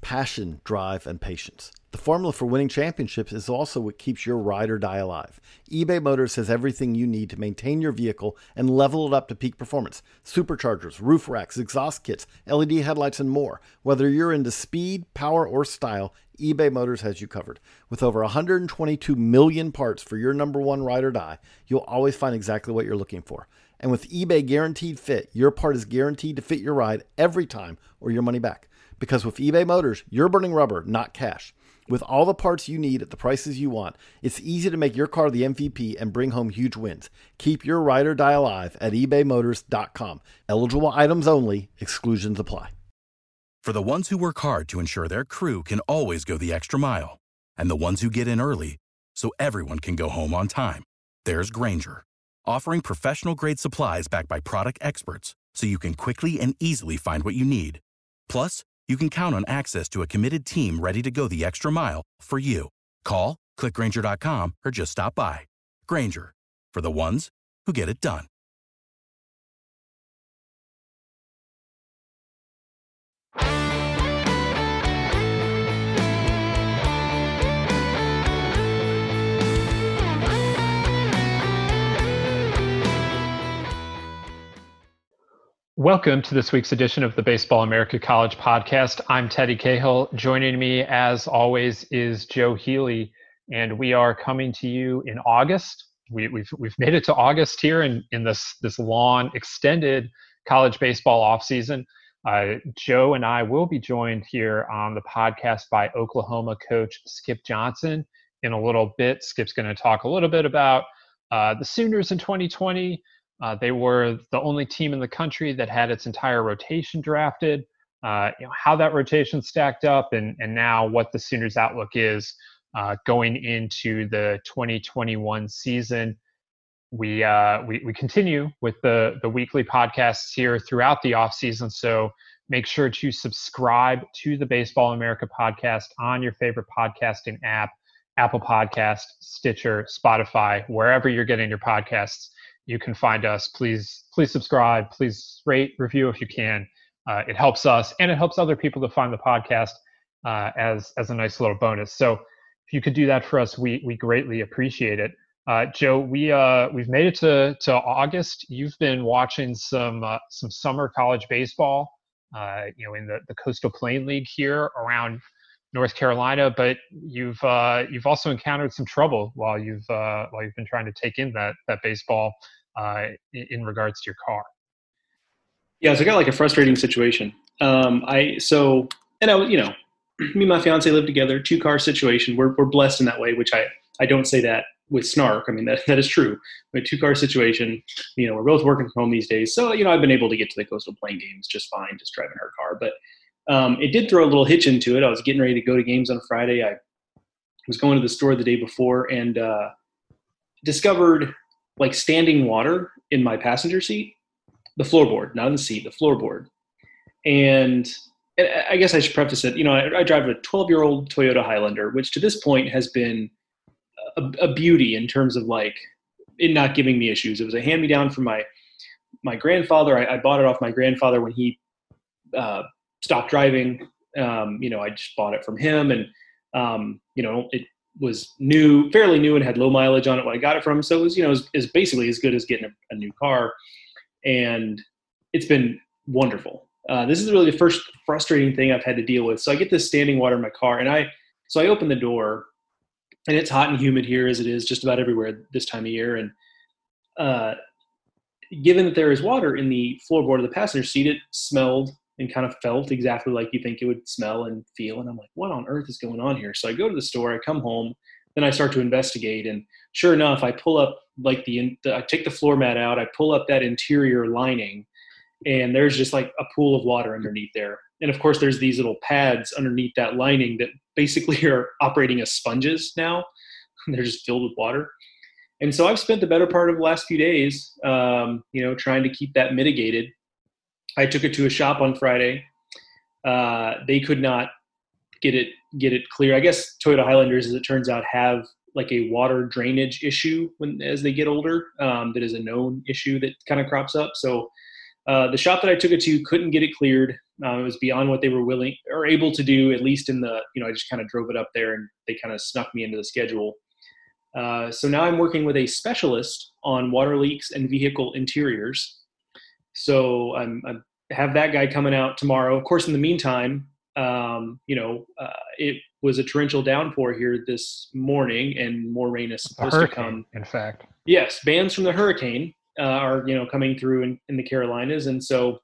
passion, drive, and patience. The formula for winning championships is also what keeps your ride or die alive. eBay Motors has everything you need to maintain your vehicle and level it up to peak performance. Superchargers, roof racks, exhaust kits, LED headlights, and more. Whether you're into speed, power, or style, eBay Motors has you covered. With over 122 million parts for your number one ride or die, you'll always find exactly what you're looking for. And with eBay Guaranteed Fit, your part is guaranteed to fit your ride every time or your money back. Because with eBay Motors, you're burning rubber, not cash. With all the parts you need at the prices you want, it's easy to make your car the MVP and bring home huge wins. Keep your ride or die alive at ebaymotors.com. Eligible items only. Exclusions apply. For the ones who work hard to ensure their crew can always go the extra mile, and the ones who get in early so everyone can go home on time, there's Grainger, offering professional-grade supplies backed by product experts so you can quickly and easily find what you need. Plus, you can count on access to a committed team ready to go the extra mile for you. Call, click Grainger.com, or just stop by. Grainger, for the ones who get it done. Welcome to this week's edition of the Baseball America College Podcast. I'm Teddy Cahill. Joining me, as always, is Joe Healy, and we are coming to you in August. We've made it to August here in this long, extended college baseball offseason. Joe and I will be joined here on the podcast by Oklahoma coach Skip Johnson in a little bit. Skip's going to talk a little bit about the Sooners in 2020. They were the only team in the country that had its entire rotation drafted, how that rotation stacked up, and now what the Sooners' outlook is going into the 2021 season. We continue with the weekly podcasts here throughout the offseason, so make sure to subscribe to the Baseball America podcast on your favorite podcasting app, Apple Podcast, Stitcher, Spotify, wherever you're getting your podcasts. You can find us. Please subscribe. Please rate, review if you can. It helps us, and it helps other people to find the podcast as a nice little bonus. So if you could do that for us, we greatly appreciate it. Joe, we've made it to August. You've been watching some summer college baseball, in the Coastal Plain League here around North Carolina, but you've also encountered some trouble while you've been trying to take in that baseball in regards to your car. Yeah, so I got like a frustrating situation. Me and my fiance live together, 2-car situation. We're blessed in that way, which I don't say that with snark. I mean, that is true. A 2-car situation, we're both working from home these days. So, I've been able to get to the Coastal Plain games just fine, just driving her car. But it did throw a little hitch into it. I was getting ready to go to games on Friday. I was going to the store the day before and discovered like standing water in my passenger seat, the floorboard, not in the seat, the floorboard. And I guess I should preface it. I drive a 12-year-old Toyota Highlander, which to this point has been a beauty in terms of like it not giving me issues. It was a hand-me-down from my grandfather. I bought it off my grandfather when he stopped driving. I just bought it from him, and it was fairly new and had low mileage on it when I got it from him. So it was, is basically as good as getting a new car, and it's been wonderful. This is really the first frustrating thing I've had to deal with. So I get this standing water in my car, and I open the door, and it's hot and humid here as it is just about everywhere this time of year. And given that there is water in the floorboard of the passenger seat, it smelled and kind of felt exactly like you think it would smell and feel. And I'm like, what on earth is going on here? So I go to the store, I come home, then I start to investigate. And sure enough, I pull up I take the floor mat out, I pull up that interior lining, and there's just like a pool of water underneath there. And of course, there's these little pads underneath that lining that basically are operating as sponges now. They're just filled with water. And so I've spent the better part of the last few days, trying to keep that mitigated. I took it to a shop on Friday. They could not get it clear. I guess Toyota Highlanders, as it turns out, have like a water drainage issue as they get older. That is a known issue that kind of crops up. So the shop that I took it to couldn't get it cleared. It was beyond what they were willing or able to do, at least in the, I just kind of drove it up there and they kind of snuck me into the schedule. So now I'm working with a specialist on water leaks and vehicle interiors. So I have that guy coming out tomorrow. Of course, in the meantime, it was a torrential downpour here this morning, and more rain is supposed to come. In fact, yes, bands from the hurricane are coming through in the Carolinas, and so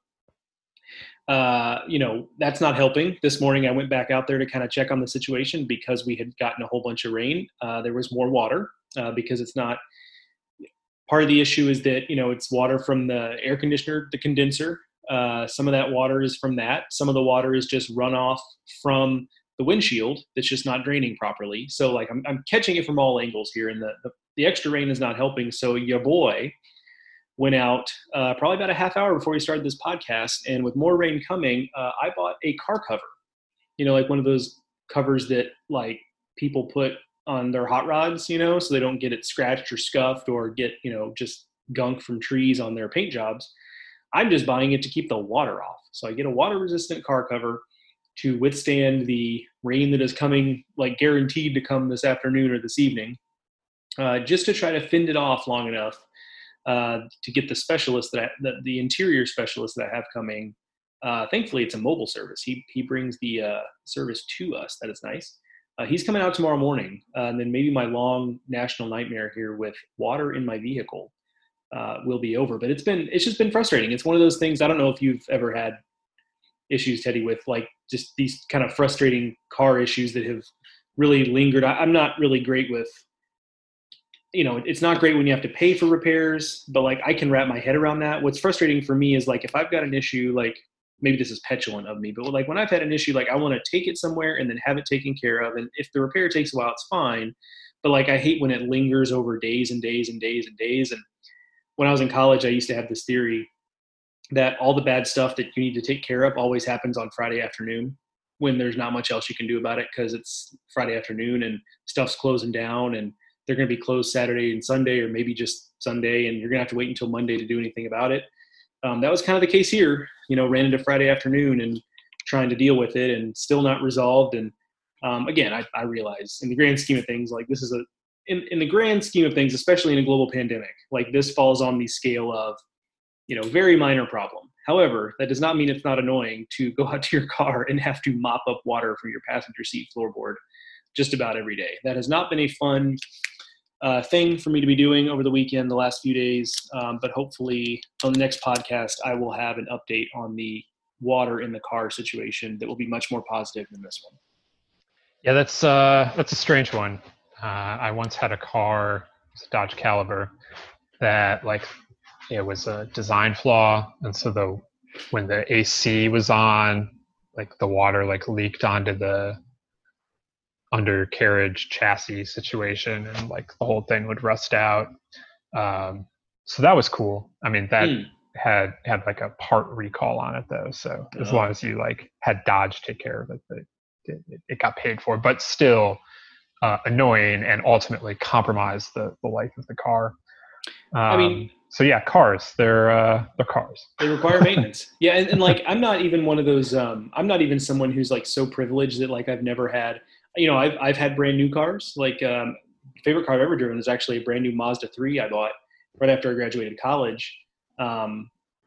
that's not helping. This morning, I went back out there to kind of check on the situation because we had gotten a whole bunch of rain. There was more water because it's not. Part of the issue is that it's water from the air conditioner, the condenser. Some of that water is from that. Some of the water is just runoff from the windshield that's just not draining properly. So like I'm catching it from all angles here, and the extra rain is not helping. So your boy went out probably about a half hour before we started this podcast, and with more rain coming, I bought a car cover. Like one of those covers that like people put on their hot rods, so they don't get it scratched or scuffed or get just gunk from trees on their paint jobs. I'm just buying it to keep the water off. So I get a water-resistant car cover to withstand the rain that is coming, like guaranteed to come this afternoon or this evening, just to try to fend it off long enough to get the specialist the interior specialist that I have coming. Thankfully, it's a mobile service. He brings the service to us. That is nice. He's coming out tomorrow morning, and then maybe my long national nightmare here with water in my vehicle will be over. But it's just been frustrating. It's one of those things. I don't know if you've ever had issues, Teddy, with like just these kind of frustrating car issues that have really lingered. I'm not really great with, it's not great when you have to pay for repairs, but like I can wrap my head around that. What's frustrating for me is like if I've got an issue, like maybe this is petulant of me, but like when I've had an issue, like I want to take it somewhere and then have it taken care of. And if the repair takes a while, it's fine. But like I hate when it lingers over days and days and days and days. And when I was in college, I used to have this theory that all the bad stuff that you need to take care of always happens on Friday afternoon when there's not much else you can do about it because it's Friday afternoon and stuff's closing down and they're going to be closed Saturday and Sunday or maybe just Sunday, and you're going to have to wait until Monday to do anything about it. That was kind of the case here, ran into Friday afternoon and trying to deal with it and still not resolved. And again, I realize in the grand scheme of things, like this is in the grand scheme of things, especially in a global pandemic, like this falls on the scale of, very minor problem. However, that does not mean it's not annoying to go out to your car and have to mop up water from your passenger seat floorboard just about every day. That has not been a fun thing for me to be doing over the weekend, the last few days. But hopefully on the next podcast, I will have an update on the water in the car situation that will be much more positive than this one. Yeah, that's a strange one. I once had a car, it was a Dodge Caliber, that like it was a design flaw, and so when the AC was on, like the water like leaked onto the undercarriage chassis situation, and like the whole thing would rust out. So that was cool. I mean, that had like a part recall on it though. So as long as you like had Dodge take care of it, it got paid for, but still annoying and ultimately compromised the life of the car. I mean, so yeah, cars, they're cars. They require maintenance. Yeah. And like, I'm not even one of those, I'm not even someone who's like so privileged that like I've never had, I've had brand new cars. Like favorite car I've ever driven is actually a brand new Mazda 3 I bought right after I graduated college. I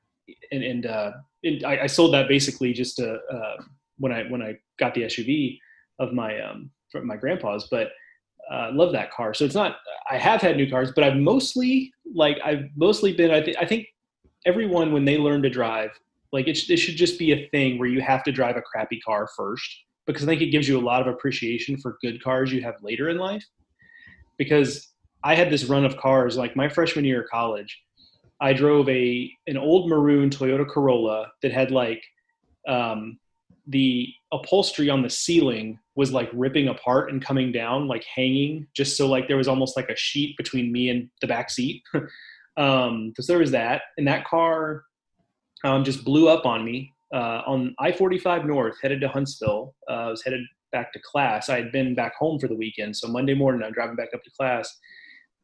sold that basically just to, when I got the SUV of from my grandpa's, but love that car. So it's not, I have had new cars, but I've mostly been, I think everyone, when they learn to drive, like it should just be a thing where you have to drive a crappy car first, because I think it gives you a lot of appreciation for good cars you have later in life. Because I had this run of cars, like my freshman year of college, I drove an old maroon Toyota Corolla that had like, the upholstery on the ceiling was like ripping apart and coming down, like hanging, just so like there was almost like a sheet between me and the back seat. So there was that, and that car just blew up on me on I-45 North, headed to Huntsville. I was headed back to class. I had been back home for the weekend, so Monday morning I'm driving back up to class.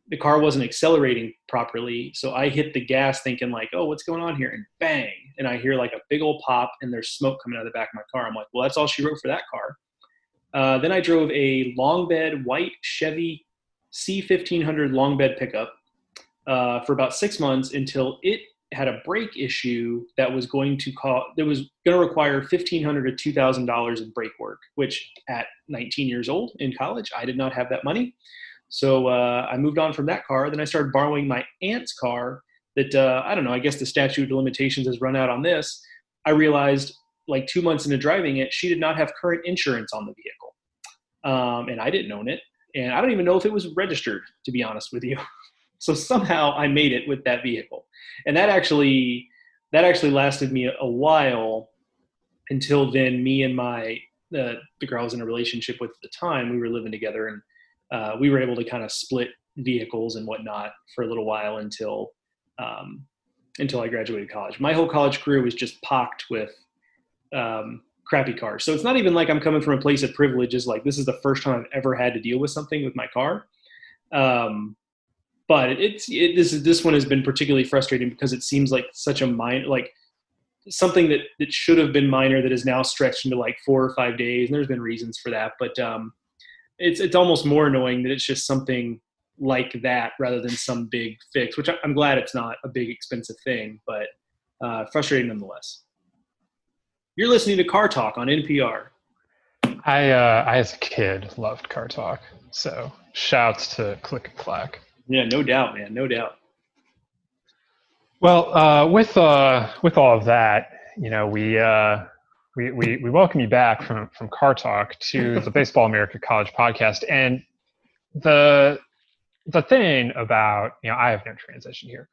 the car wasn't accelerating properly. So I hit the gas thinking like, oh, what's going on here? And bang. And I hear like a big old pop and there's smoke coming out of the back of my car. I'm like, well, that's all she wrote for that car. Then I drove a long bed white Chevy C1500 long bed pickup for about 6 months until it had a brake issue that was going to require $1,500 to $2,000 in brake work, which at 19 years old in college, I did not have that money. So I moved on from that car. Then I started borrowing my aunt's car that, I don't know, I guess the statute of limitations has run out on this. I realized like 2 months into driving it, she did not have current insurance on the vehicle. And I didn't own it. And I don't even know if it was registered, to be honest with you. So somehow I made it with that vehicle. And that actually lasted me a while until then me and the girl I was in a relationship with at the time, we were living together, and we were able to kind of split vehicles and whatnot for a little while until I graduated college. My whole college career was just pocked with crappy cars. So it's not even like I'm coming from a place of privilege. It's like, this is the first time I've ever had to deal with something with my car. But this one has been particularly frustrating because it seems like such a like something that should have been minor that is now stretched into like 4 or 5 days. And there's been reasons for that, but it's almost more annoying that it's just something like that rather than some big fix, which I'm glad it's not a big expensive thing, but frustrating nonetheless. You're listening to Car Talk on NPR. I as a kid loved Car Talk, so shouts to Click and Clack. Yeah, no doubt, man, no doubt. Well, with all of that, you know, we welcome you back from Car Talk to the Baseball America College podcast, and the thing about, you know, I have no transition here.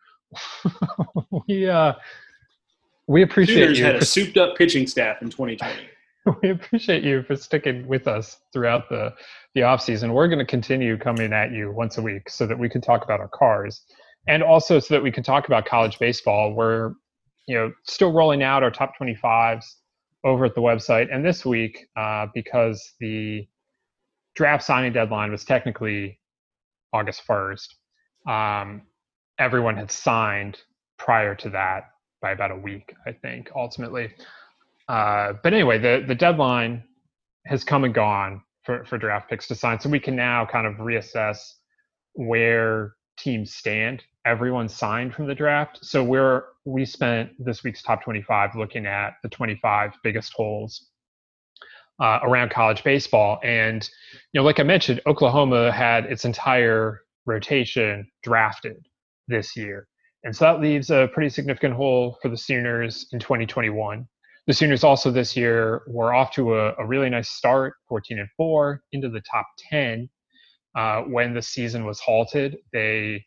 We appreciate Sooners you. Had a souped up pitching staff in 2020. We appreciate you for sticking with us throughout the off season. We're going to continue coming at you once a week so that we can talk about our cars, and also so that we can talk about college baseball. We're, you know, still rolling out our top 25s over at the website. And this week, because the draft signing deadline was technically August 1st, everyone had signed prior to that by about a week, I think, ultimately. But anyway, the deadline has come and gone for draft picks to sign. So we can now kind of reassess where teams stand. Everyone signed from the draft. So we spent this week's top 25 looking at the 25 biggest holes around college baseball. And, you know, like I mentioned, Oklahoma had its entire rotation drafted this year. And so that leaves a pretty significant hole for the Sooners in 2021. The Sooners also this year were off to a really nice start, 14-4, into the top 10 when the season was halted. They,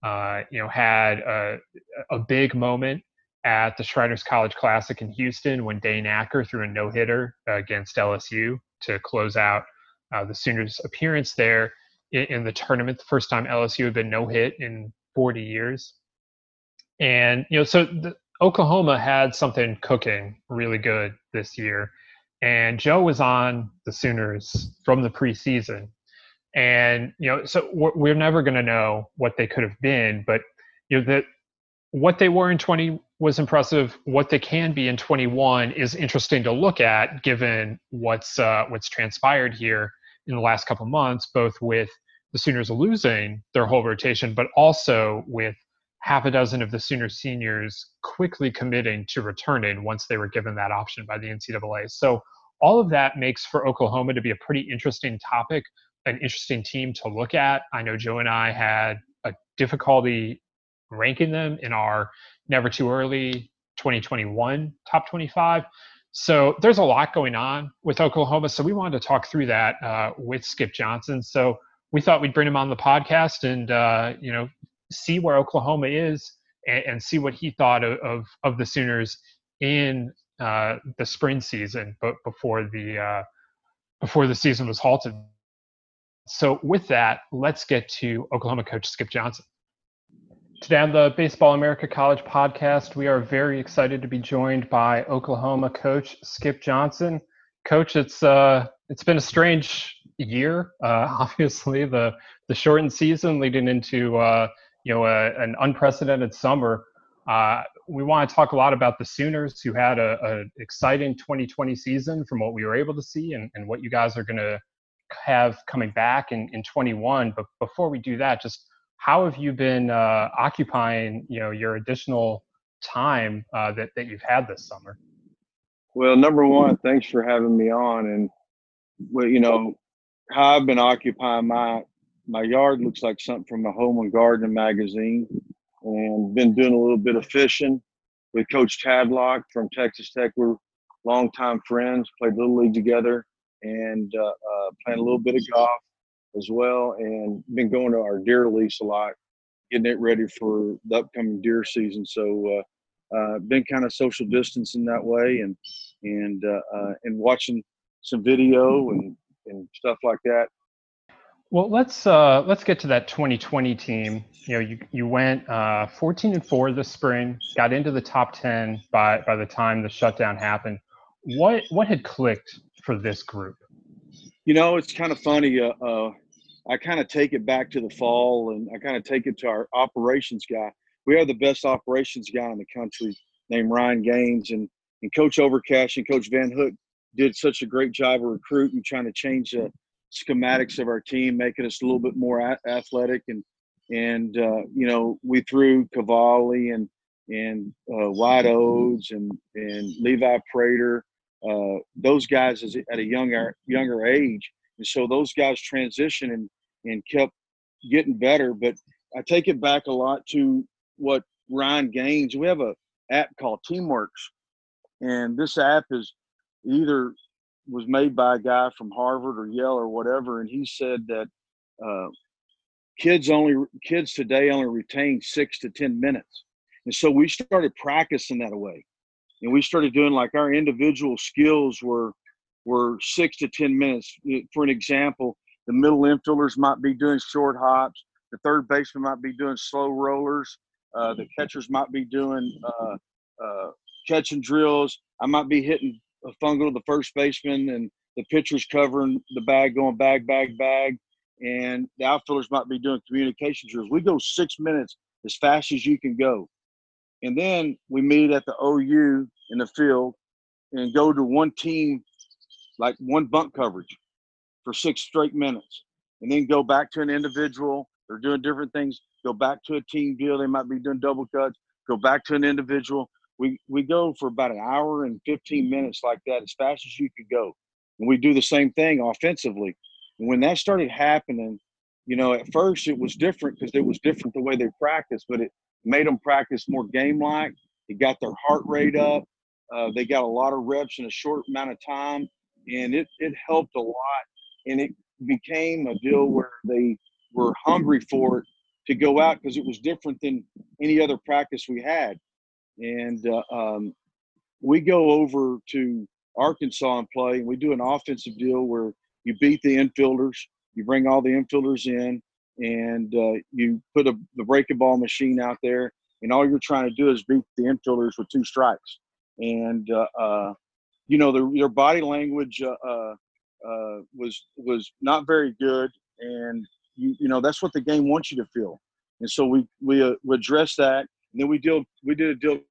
had a big moment at the Shriners College Classic in Houston when Dane Acker threw a no-hitter against LSU to close out the Sooners' appearance there in the tournament. The first time LSU had been no-hit in 40 years. And, you know, so Oklahoma had something cooking really good this year. And Joe was on the Sooners from the preseason. And, you know, so we're never going to know what they could have been. But, you know, that what they were in 20 was impressive. What they can be in 21 is interesting to look at, given what's transpired here in the last couple of months, both with the Sooners losing their whole rotation, but also with half a dozen of the Sooner seniors quickly committing to returning once they were given that option by the NCAA. So all of that makes for Oklahoma to be a pretty interesting topic, an interesting team to look at. I know Joe and I had a difficulty ranking them in our Never Too Early 2021 top 25. So there's a lot going on with Oklahoma. So we wanted to talk through that with Skip Johnson. So we thought we'd bring him on the podcast and, see where Oklahoma is and see what he thought of the Sooners in the spring season, but before the season was halted. So with that, let's get to Oklahoma coach Skip Johnson. Today on the Baseball America College podcast, we are very excited to be joined by Oklahoma coach Skip Johnson. Coach, it's been a strange year. Obviously, the shortened season leading into an unprecedented summer. We want to talk a lot about the Sooners, who had a exciting 2020 season from what we were able to see, and what you guys are going to have coming back in 21. But before we do that, just how have you been occupying your additional time that you've had this summer? Well, number one, thanks for having me on. And how I've been occupying my yard looks like something from a Home and Garden magazine, and been doing a little bit of fishing with Coach Tadlock from Texas Tech. We're longtime friends, played Little League together, and playing a little bit of golf as well, and been going to our deer lease a lot, getting it ready for the upcoming deer season. So been kind of social distancing that way, and watching some video and stuff like that. Well, let's get to that 2020 team. You went 14-4 this spring, got into the top 10 by the time the shutdown happened. What had clicked for this group? It's kind of funny. I kind of take it back to the fall, and I kind of take it to our operations guy. We have the best operations guy in the country named Ryan Gaines, and Coach Overcash and Coach Van Hook did such a great job of recruiting, trying to change the schematics of our team, making us a little bit more athletic. And we threw Cavalli and White Odes and Levi Prater, those guys at a younger age. And so those guys transitioned and kept getting better. But I take it back a lot to what Ryan Gaines, we have a app called Teamworks. And this app was made by a guy from Harvard or Yale or whatever. And he said that kids today only retain 6 to 10 minutes. And so we started practicing that way. And we started doing, like, our individual skills were 6 to 10 minutes. For an example, the middle infielders might be doing short hops. The third baseman might be doing slow rollers. The catchers might be doing catching drills. I might be hitting a fungal to the first baseman, and the pitcher's covering the bag, going bag, bag, bag. And the outfielders might be doing communication drills. We go 6 minutes as fast as you can go. And then we meet at the OU in the field and go to one team, like one bunt coverage for 6 straight minutes. And then go back to an individual. They're doing different things. Go back to a team deal. They might be doing double cuts. Go back to an individual. We go for about an hour and 15 minutes like that, as fast as you could go. And we do the same thing offensively. And when that started happening, at first it was different because it was different the way they practiced, but it made them practice more game-like. It got their heart rate up. They got a lot of reps in a short amount of time, and it helped a lot. And it became a deal where they were hungry for it to go out because it was different than any other practice we had. And we go over to Arkansas and play, and we do an offensive deal where you beat the infielders, you bring all the infielders in, and you put the breaking ball machine out there, and all you're trying to do is beat the infielders with 2 strikes. And their body language was not very good, and that's what the game wants you to feel. And so we addressed that, and then we did a deal.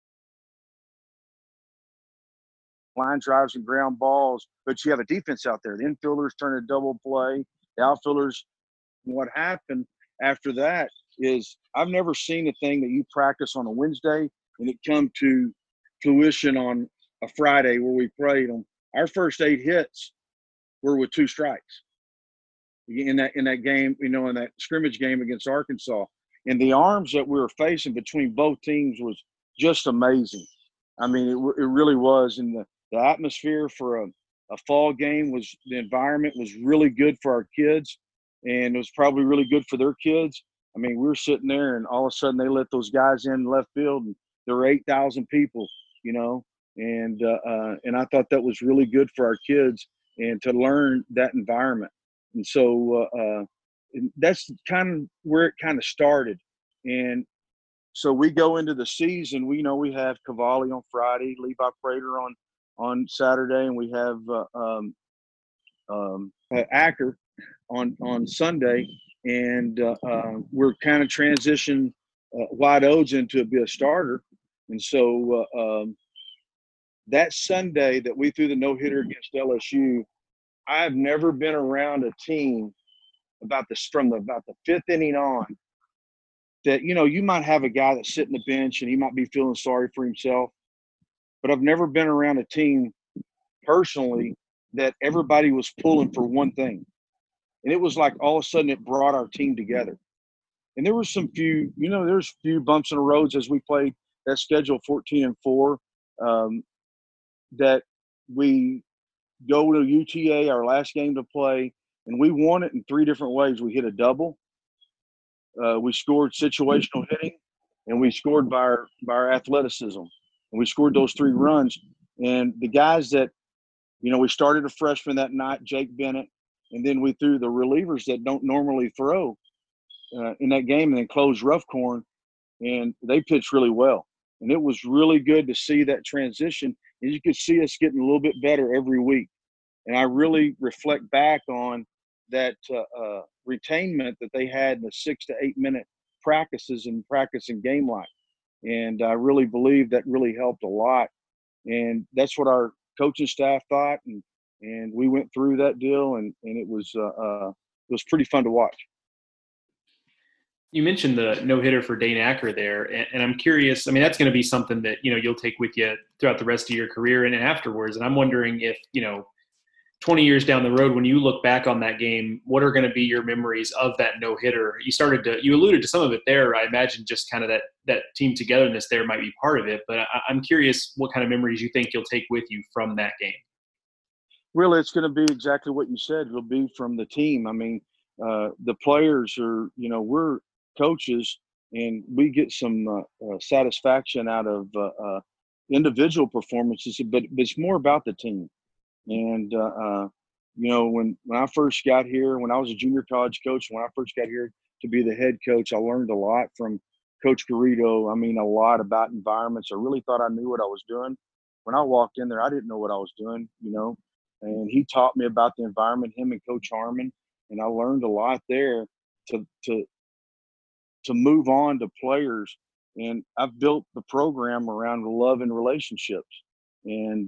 Line drives and ground balls, but you have a defense out there. The infielders turn a double play, the outfielders. What happened after that is I've never seen a thing that you practice on a Wednesday and it come to fruition on a Friday where we played them. Our first 8 hits were with 2 strikes in that game, in that scrimmage game against Arkansas. And the arms that we were facing between both teams was just amazing. I mean, it really was. And the atmosphere for a fall game the environment was really good for our kids, and it was probably really good for their kids. I mean, we were sitting there, and all of a sudden they let those guys in left field, and there were 8,000 people, and I thought that was really good for our kids and to learn that environment. And so that's kind of where it kind of started. And so we go into the season, we have Cavalli on Friday, Levi Prater on Saturday, and we have Acker on Sunday, and we're kind of transitioning White Odes into be a starter. And so that Sunday that we threw the no-hitter against LSU, I've never been around a team from the fifth inning on that, you might have a guy that's sitting the bench and he might be feeling sorry for himself, but I've never been around a team personally that everybody was pulling for one thing. And it was like all of a sudden it brought our team together. And there was there's a few bumps in the roads as we played that schedule 14-4, that we go to UTA, our last game to play, and we won it in three different ways. We hit a double, we scored situational hitting, and we scored by our athleticism. And we scored those three runs. And the guys that, we started a freshman that night, Jake Bennett, and then we threw the relievers that don't normally throw in that game, and then closed Roughcorn, and they pitched really well. And it was really good to see that transition. And you could see us getting a little bit better every week. And I really reflect back on that retainment that they had in the 6 to 8 minute practices and practice and game life. And I really believe that really helped a lot. And that's what our coaching staff thought. And we went through that deal, and it was pretty fun to watch. You mentioned the no-hitter for Dane Acker there, and I'm curious, that's going to be something that, you'll take with you throughout the rest of your career and afterwards. And I'm wondering if, 20 years down the road, when you look back on that game, what are going to be your memories of that no-hitter? You alluded to some of it there. I imagine just kind of that team togetherness there might be part of it, but I'm curious what kind of memories you think you'll take with you from that game. Really, it's going to be exactly what you said. It'll be from the team. The players are, we're coaches, and we get some satisfaction out of individual performances, but it's more about the team. And when I first got here, when I was a junior college coach, when I first got here to be the head coach, I learned a lot from Coach Garrido. A lot about environments. I really thought I knew what I was doing. When I walked in there, I didn't know what I was doing, and he taught me about the environment, him and Coach Harmon, and I learned a lot there to move on to players. And I've built the program around love and relationships. And,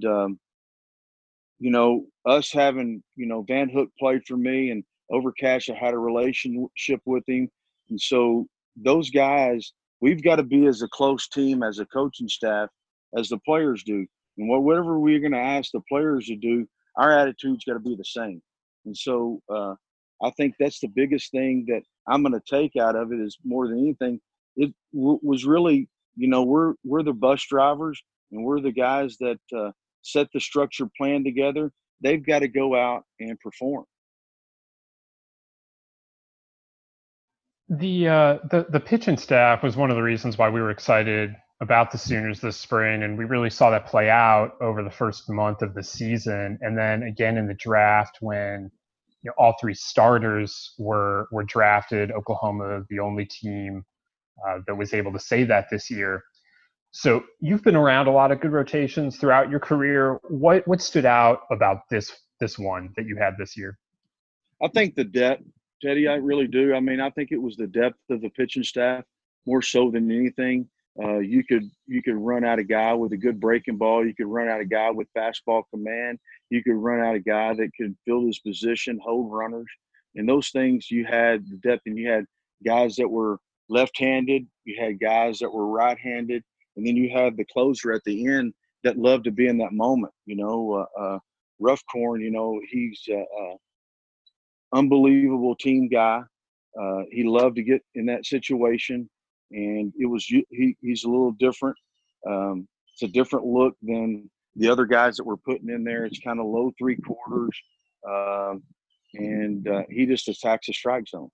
us having, Van Hook played for me, and Overcash, I had a relationship with him. And so those guys, we've got to be as a close team, as a coaching staff, as the players do. And whatever we're going to ask the players to do, our attitude's got to be the same. And so I think that's the biggest thing that I'm going to take out of it, is more than anything, it was really, we're the bus drivers, and we're the guys that set the structured plan together. They've got to go out and perform. The pitching staff was one of the reasons why we were excited about the Sooners this spring, and we really saw that play out over the first month of the season. And then again in the draft, when all three starters were drafted, Oklahoma, the only team that was able to say that this year. So you've been around a lot of good rotations throughout your career. What stood out about this one that you had this year? I think the depth, Teddy, I really do. I think it was the depth of the pitching staff more so than anything. You could run out a guy with a good breaking ball. You could run out a guy with fastball command. You could run out a guy that could fill his position, hold runners. And those things, you had the depth, and you had guys that were left-handed. You had guys that were right-handed. And then you have the closer at the end that loved to be in that moment. Roughcorn, he's an unbelievable team guy. He loved to get in that situation. And he's a little different. It's a different look than the other guys that we're putting in there. It's kind of low 3/4, and he just attacks the strike zone.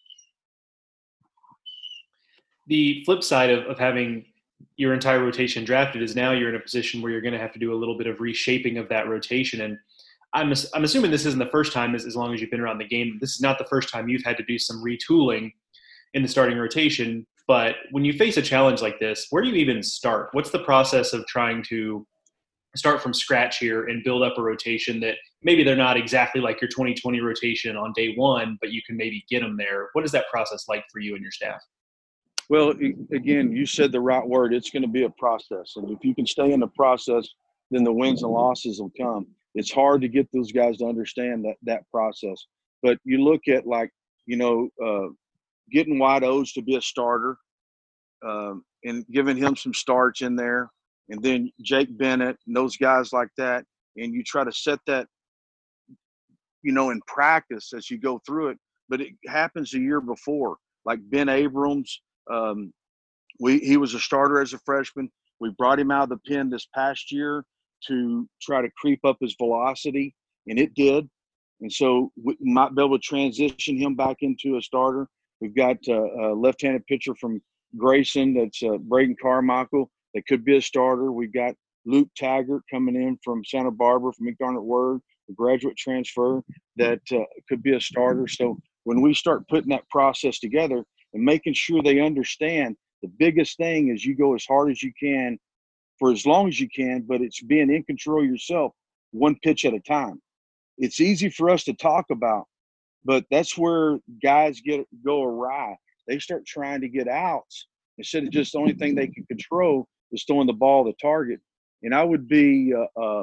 The flip side of having your entire rotation drafted is now you're in a position where you're going to have to do a little bit of reshaping of that rotation. And I'm assuming this isn't the first time, as long as you've been around the game, this is not the first time you've had to do some retooling in the starting rotation. But when you face a challenge like this, where do you even start? What's the process of trying to start from scratch here and build up a rotation that maybe they're not exactly like your 2020 rotation on day one, but you can maybe get them there. What is that process like for you and your staff? Well, again, you said the right word. It's going to be a process. And if you can stay in the process, then the wins and losses will come. It's hard to get those guys to understand that process. But you look at, like, getting White O's to be a starter, and giving him some starts in there, and then Jake Bennett and those guys like that. And you try to set that, in practice as you go through it. But it happens the year before. Like Ben Abrams, he was a starter as a freshman. We brought him out of the pen this past year to try to creep up his velocity, and it did. And so we might be able to transition him back into a starter. We've got a left-handed pitcher from Grayson, that's Braden Carmichael, that could be a starter. We've got Luke Taggart coming in from Santa Barbara, from McDermott Word, a graduate transfer, that could be a starter. So when we start putting that process together and making sure they understand, the biggest thing is you go as hard as you can for as long as you can, but it's being in control yourself, one pitch at a time. It's easy for us to talk about, but that's where guys go awry. They start trying to get outs instead of just the only thing they can control is throwing the ball to target. And I would be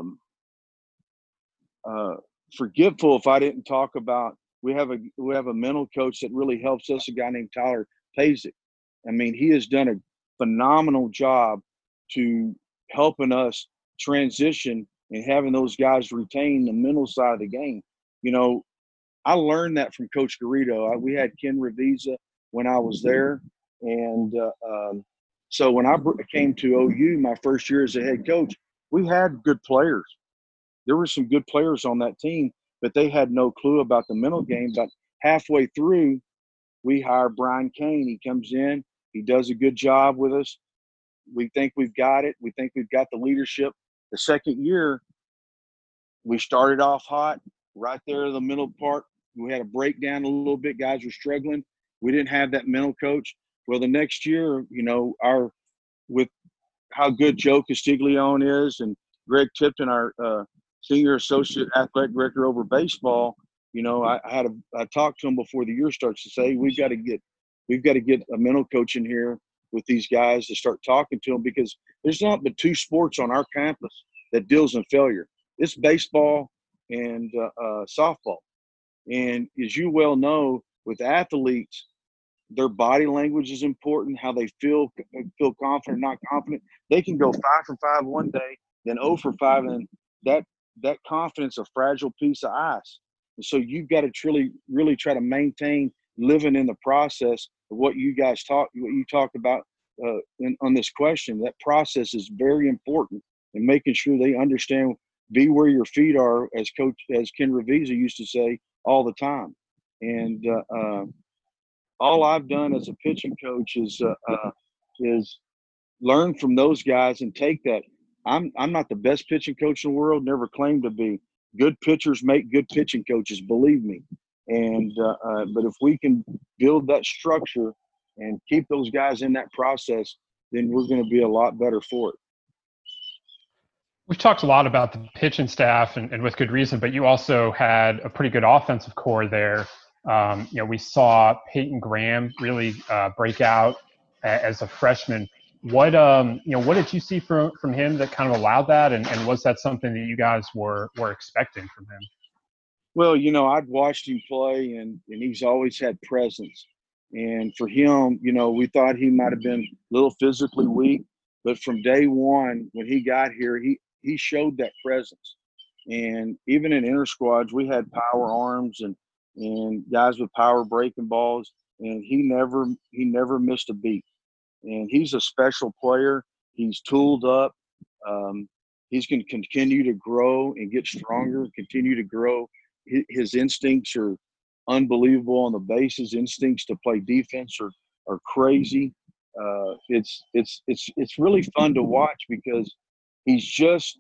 forgetful if I didn't talk about, we have a mental coach that really helps us, a guy named Tyler Pazik. I mean, he has done a phenomenal job to helping us transition and having those guys retain the mental side of the game. I learned that from Coach Garrido. We had Ken Revisa when I was there. And so when I came to OU my first year as a head coach, we had good players. There were some good players on that team, but they had no clue about the mental game. But halfway through, we hire Brian Kane. He comes in. He does a good job with us. We think we've got it. We think we've got the leadership. The second year, we started off hot. Right there in the middle part, we had a breakdown a little bit. Guys were struggling. We didn't have that mental coach. Well, the next year, with how good Joe Castiglione is and Greg Tipton, our senior associate athletic director over baseball, I talked to him before the year starts to say we've got to get a mental coach in here with these guys to start talking to them, because there's not but two sports on our campus that deals in failure. It's baseball and softball. And as you well know, with athletes, their body language is important, how they feel confident, not confident. They can go 5 for 5 one day, then 0 for 5, and that confidence a fragile piece of ice. And so you've got to really try to maintain living in the process of what you talked about on this question. That process is very important, and making sure they understand, be where your feet are, as Ken Revisa used to say all the time. And all I've done as a pitching coach is learn from those guys and take that. I'm not the best pitching coach in the world, never claimed to be. Good pitchers make good pitching coaches, believe me. And but if we can build that structure and keep those guys in that process, then we're going to be a lot better for it. We've talked a lot about the pitching staff, and with good reason, but you also had a pretty good offensive core there. We saw Peyton Graham really break out as a freshman. What did you see from him that kind of allowed that, and was that something that you guys were expecting from him? Well, I'd watched him play, and he's always had presence. And for him, we thought he might have been a little physically weak, but from day one when he got here, he showed that presence. And even in inter squads, we had power arms and guys with power breaking balls, and he never missed a beat. And he's a special player. He's tooled up. He's going to continue to grow and get stronger, continue to grow. His instincts are unbelievable on the base. His instincts to play defense are crazy. It's really fun to watch, because he's just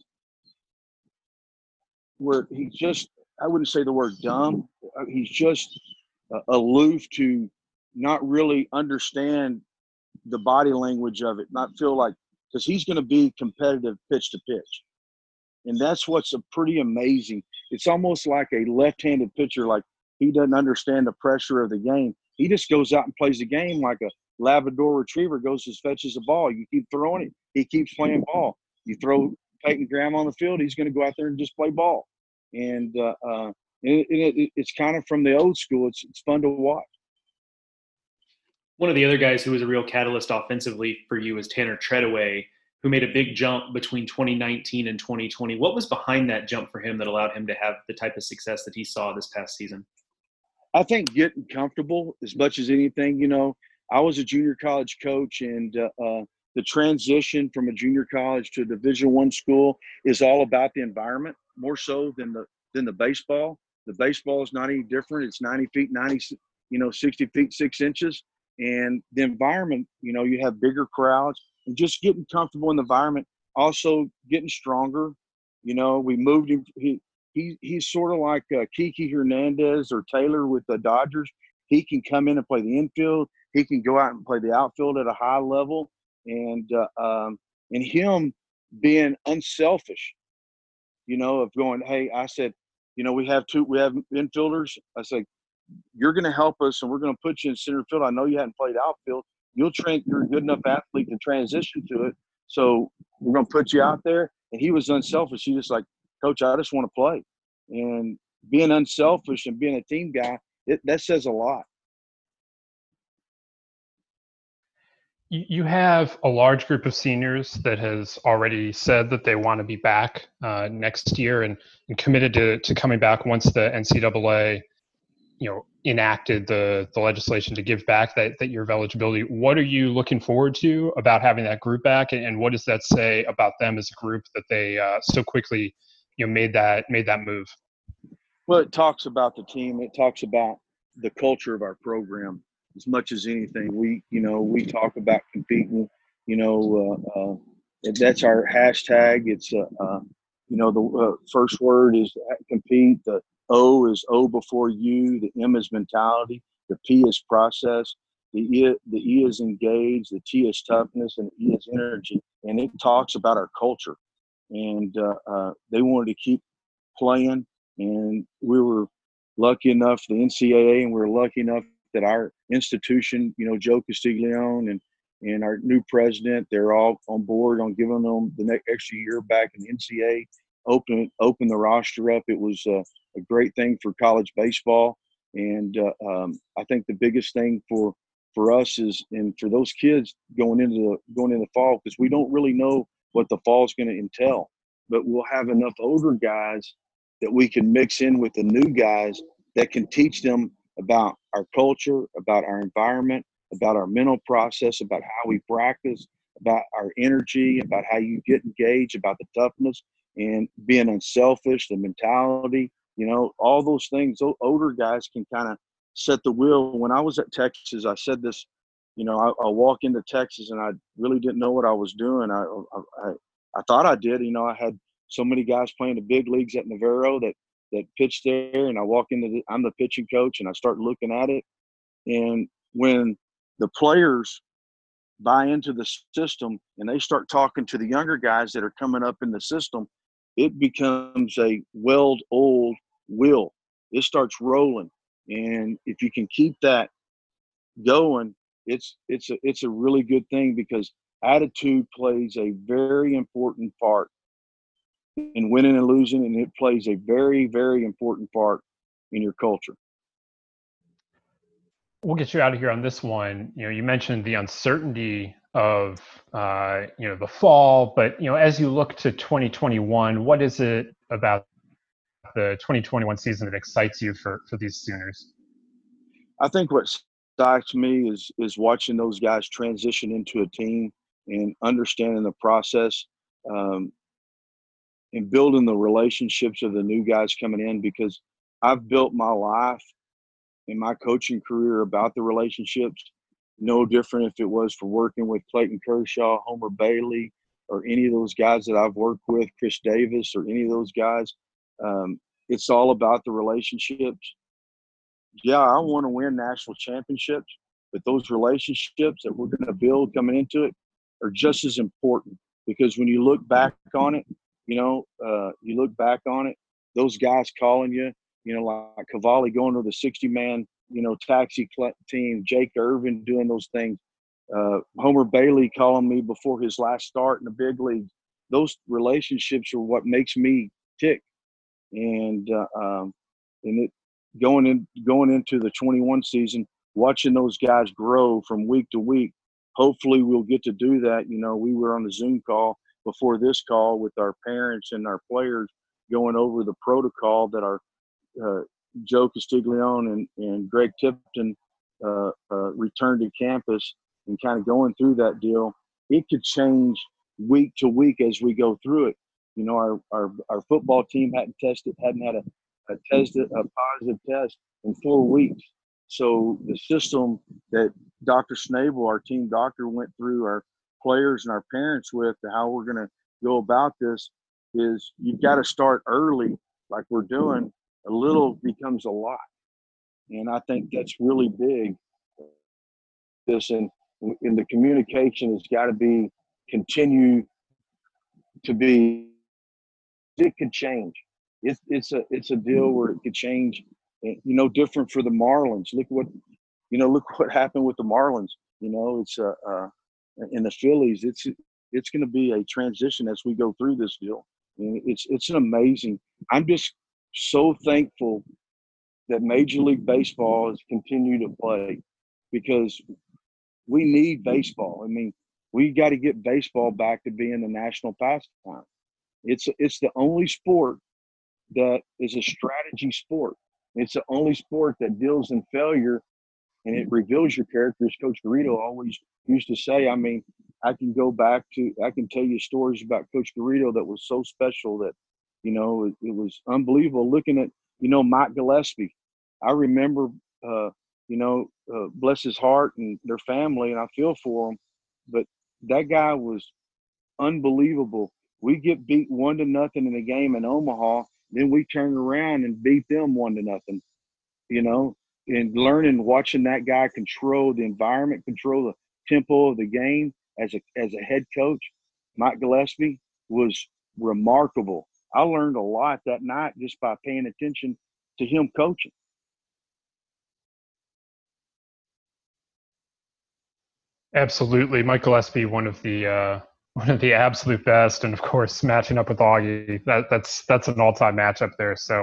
I wouldn't say the word dumb. He's just aloof to not really understand the body language of it, not feel like, because he's going to be competitive pitch to pitch. And that's what's pretty amazing. it's almost like a left-handed pitcher, like he doesn't understand the pressure of the game. He just goes out and plays the game like a Labrador retriever goes and fetches a ball. You keep throwing it, he keeps playing ball. You throw Peyton Graham on the field, he's going to go out there and just play ball. And it's kind of from the old school. It's fun to watch. One of the other guys who was a real catalyst offensively for you is Tanner Treadaway, who made a big jump between 2019 and 2020. What was behind that jump for him that allowed him to have the type of success that he saw this past season? I think getting comfortable as much as anything. You know, I was a junior college coach, and the transition from a junior college to a Division I school is all about the environment more so than the baseball. The baseball is not any different. It's 90 feet, 60 feet, 6 inches. And the environment, you know, you have bigger crowds and just getting comfortable in the environment, also getting stronger. You know, we moved him. He's sort of like Kiki Hernandez or Taylor with the Dodgers. He can come in and play the infield. He can go out and play the outfield at a high level. And him being unselfish, you know, of going, hey, I said, you know, we have infielders. I said, you're going to help us, and we're going to put you in center field. I know you hadn't played outfield. You're a good enough athlete to transition to it. So we're going to put you out there. And he was unselfish. He just like, Coach, I just want to play. And being unselfish and being a team guy, that says a lot. You have a large group of seniors that has already said that they want to be back next year and committed to coming back once the NCAA, you know, enacted the legislation to give back that year of eligibility. What are you looking forward to about having that group back, and what does that say about them as a group that they so quickly, you know, made that move? Well, it talks about the team. It talks about the culture of our program as much as anything. We talk about competing. You know, that's our hashtag. It's the first word is compete. The O is O before you. The M is mentality. The P is process. The E is engage. The T is toughness, and the E is energy. And it talks about our culture. And they wanted to keep playing, and we were lucky enough, the NCAA, and we were lucky enough that our institution, you know, Joe Castiglione and our new president, they're all on board on giving them the next extra year back in the NCAA, open the roster up. It was a great thing for college baseball. And I think the biggest thing for us is, and for those kids going into fall, because we don't really know what the fall is going to entail, but we'll have enough older guys that we can mix in with the new guys that can teach them about our culture, about our environment, about our mental process, about how we practice, about our energy, about how you get engaged, about the toughness and being unselfish, the mentality, you know, all those things. Those older guys can kind of set the wheel. When I was at Texas, I said this, you know, I walk into Texas and I really didn't know what I was doing. I thought I did. You know, I had so many guys playing the big leagues at Navarro that pitched there, and I walk into I'm the pitching coach, and I start looking at it. And when the players buy into the system and they start talking to the younger guys that are coming up in the system, it becomes a well-oiled wheel. It starts rolling. And if you can keep that going, it's a really good thing, because attitude plays a very important part in winning and losing, and it plays a very, very important part in your culture. We'll get you out of here on this one. You know, you mentioned the uncertainty of the fall, but you know, as you look to 2021, what is it about the 2021 season that excites you for these Sooners? I think what excites me is watching those guys transition into a team and understanding the process, and building the relationships of the new guys coming in, because I've built my life in my coaching career about the relationships. No different if it was for working with Clayton Kershaw, Homer Bailey, or any of those guys that I've worked with, Chris Davis, or any of those guys. It's all about the relationships. Yeah, I want to win national championships, but those relationships that we're going to build coming into it are just as important, because when you look back on it, those guys calling you, like Cavalli going to the 60-man, taxi team, Jake Irvin doing those things, Homer Bailey calling me before his last start in the big league. Those relationships are what makes me tick. And it going into the 21 season, watching those guys grow from week to week. Hopefully we'll get to do that. We were on the Zoom call before this call with our parents and our players going over the protocol that our Joe Castiglione and Greg Tipton returned to campus, and kind of going through that deal. It could change week to week as we go through it. Our football team hadn't had a positive test in 4 weeks. So the system that Dr. Snabel, our team doctor, went through our players and our parents with, how we're going to go about this, is you've got to start early, like we're doing. A little becomes a lot, and I think that's really big. And the communication has got to continue to be. It could change. It's a deal where it could change. Different for the Marlins. Look what happened with the Marlins. It's in the Phillies. It's going to be a transition as we go through this deal. And it's an amazing. I'm just so thankful that Major League Baseball has continued to play, because we need baseball. I mean, we got to get baseball back to being the national pastime. It's the only sport that is a strategy sport. It's the only sport that deals in failure, and it reveals your character, as Coach Garrido always used to say. I mean, I can tell you stories about Coach Garrido that was so special that, it was unbelievable. Looking at, Mike Gillespie. I remember, bless his heart and their family, and I feel for him. But that guy was unbelievable. We get beat 1-0 in a game in Omaha, then we turn around and beat them 1-0. And learning, watching that guy control the environment, control the tempo of the game as a head coach, Mike Gillespie, was remarkable. I learned a lot that night just by paying attention to him coaching. Absolutely, Mike Gillespie, one of the absolute best, and of course matching up with Augie, that's an all-time matchup there. So,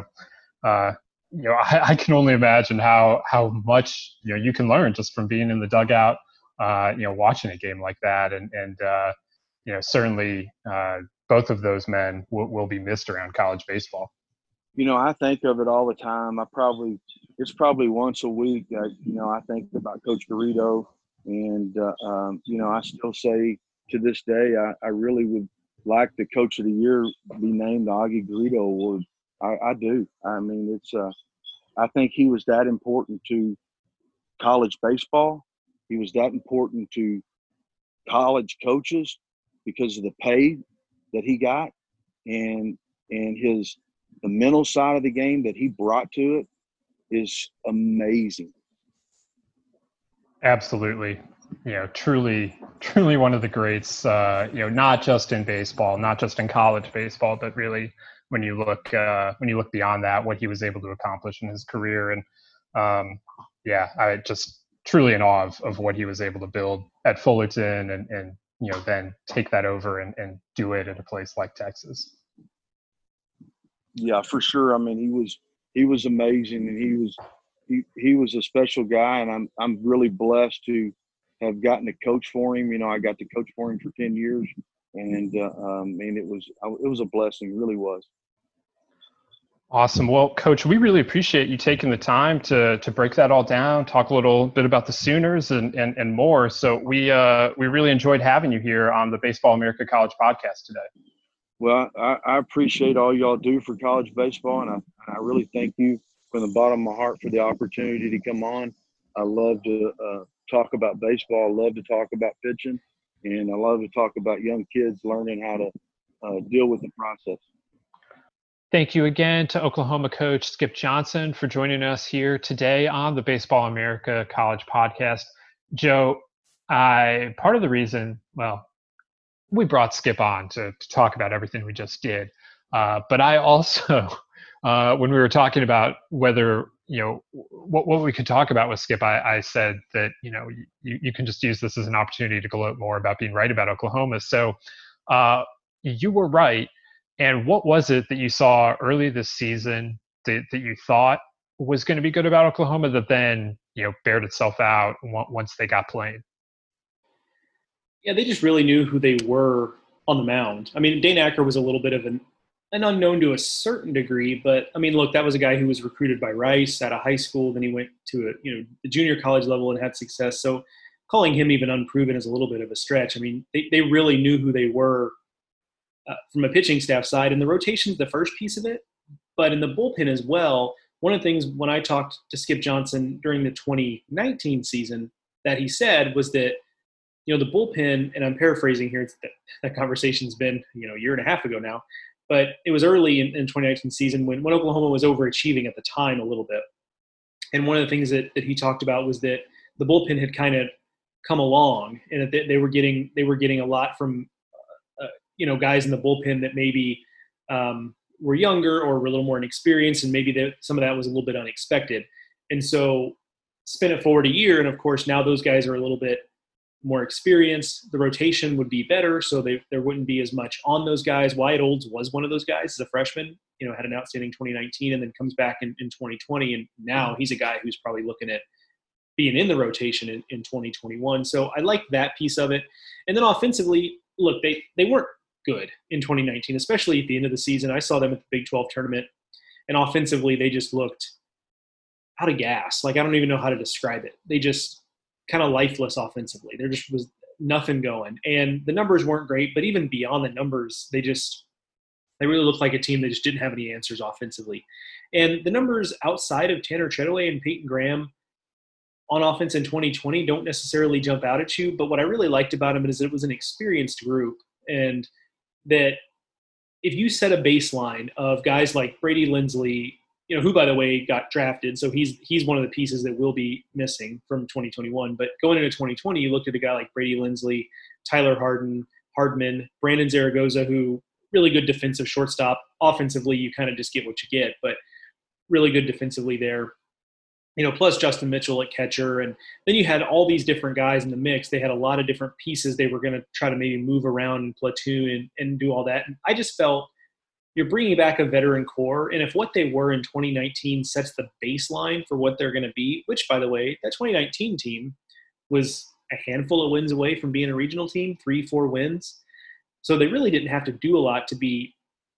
I can only imagine how much you can learn just from being in the dugout, watching a game like that, and certainly both of those men will be missed around college baseball. I think of it all the time. It's probably once a week. I think about Coach Garrido, and I still say to this day, I really would like the Coach of the Year be named the Augie Garrido Award. I do. I mean, I think he was that important to college baseball. He was that important to college coaches because of the pay that he got, and the mental side of the game that he brought to it is amazing. Absolutely. Truly one of the greats, not just in baseball, not just in college baseball, but really when you look beyond that, what he was able to accomplish in his career. And I just truly in awe of what he was able to build at Fullerton and then take that over and do it at a place like Texas. Yeah, for sure. I mean, he was amazing, and he was a special guy, and I'm really blessed to have gotten to coach for him. I got to coach for him for 10 years, and it was a blessing. It really was. Awesome. Well, Coach, we really appreciate you taking the time to break that all down, talk a little bit about the Sooners and more. So we really enjoyed having you here on the Baseball America College podcast today. Well, I appreciate all y'all do for college baseball, and I really thank you from the bottom of my heart for the opportunity to come on. I love to talk about baseball. I love to talk about pitching, and I love to talk about young kids learning how to deal with the process. Thank you again to Oklahoma coach Skip Johnson for joining us here today on the Baseball America College podcast. Joe, part of the reason, we brought Skip on to talk about everything we just did, but I also when we were talking about whether, what we could talk about with Skip, I said that, you can just use this as an opportunity to gloat more about being right about Oklahoma. So you were right. And what was it that you saw early this season that you thought was going to be good about Oklahoma that then, bared itself out once they got playing? Yeah, they just really knew who they were on the mound. I mean, Dane Acker was a little bit of an unknown to a certain degree, but I mean, look, that was a guy who was recruited by Rice out of high school. Then he went to the junior college level and had success. So calling him even unproven is a little bit of a stretch. I mean, they really knew who they were from a pitching staff side, and the rotation's the first piece of it, but in the bullpen as well. One of the things when I talked to Skip Johnson during the 2019 season that he said was that, the bullpen, and I'm paraphrasing here, that conversation's been, a year and a half ago now, but it was early in 2019 season when Oklahoma was overachieving at the time a little bit. And one of the things that he talked about was that the bullpen had kind of come along, and that they were getting a lot from, guys in the bullpen that maybe were younger or were a little more inexperienced, and maybe some of that was a little bit unexpected. And so spin it forward a year, and of course now those guys are a little bit more experienced. The rotation would be better, so there wouldn't be as much on those guys. Wyatt Olds was one of those guys as a freshman, had an outstanding 2019 and then comes back in 2020. And now he's a guy who's probably looking at being in the rotation in 2021. So I like that piece of it. And then offensively, look, they weren't good in 2019, especially at the end of the season. I saw them at the Big 12 tournament, and offensively they just looked out of gas. Like, I don't even know how to describe it. They just kind of lifeless offensively. There just was nothing going. And the numbers weren't great, but even beyond the numbers, they really looked like a team that just didn't have any answers offensively. And the numbers outside of Tanner Treadaway and Peyton Graham on offense in 2020 don't necessarily jump out at you. But what I really liked about them is it was an experienced group, and that if you set a baseline of guys like Brady Lindsley, who, by the way, got drafted. So he's one of the pieces that will be missing from 2021. But going into 2020, you looked at a guy like Brady Lindsley, Tyler Hardman, Brandon Zaragoza, who really good defensive shortstop. Offensively, you kind of just get what you get, but really good defensively there. Plus Justin Mitchell at catcher. And then you had all these different guys in the mix. They had a lot of different pieces they were going to try to maybe move around and platoon and do all that. And I just felt you're bringing back a veteran core. And if what they were in 2019 sets the baseline for what they're going to be, which, by the way, that 2019 team was a handful of wins away from being a regional team, 3-4 wins. So they really didn't have to do a lot to be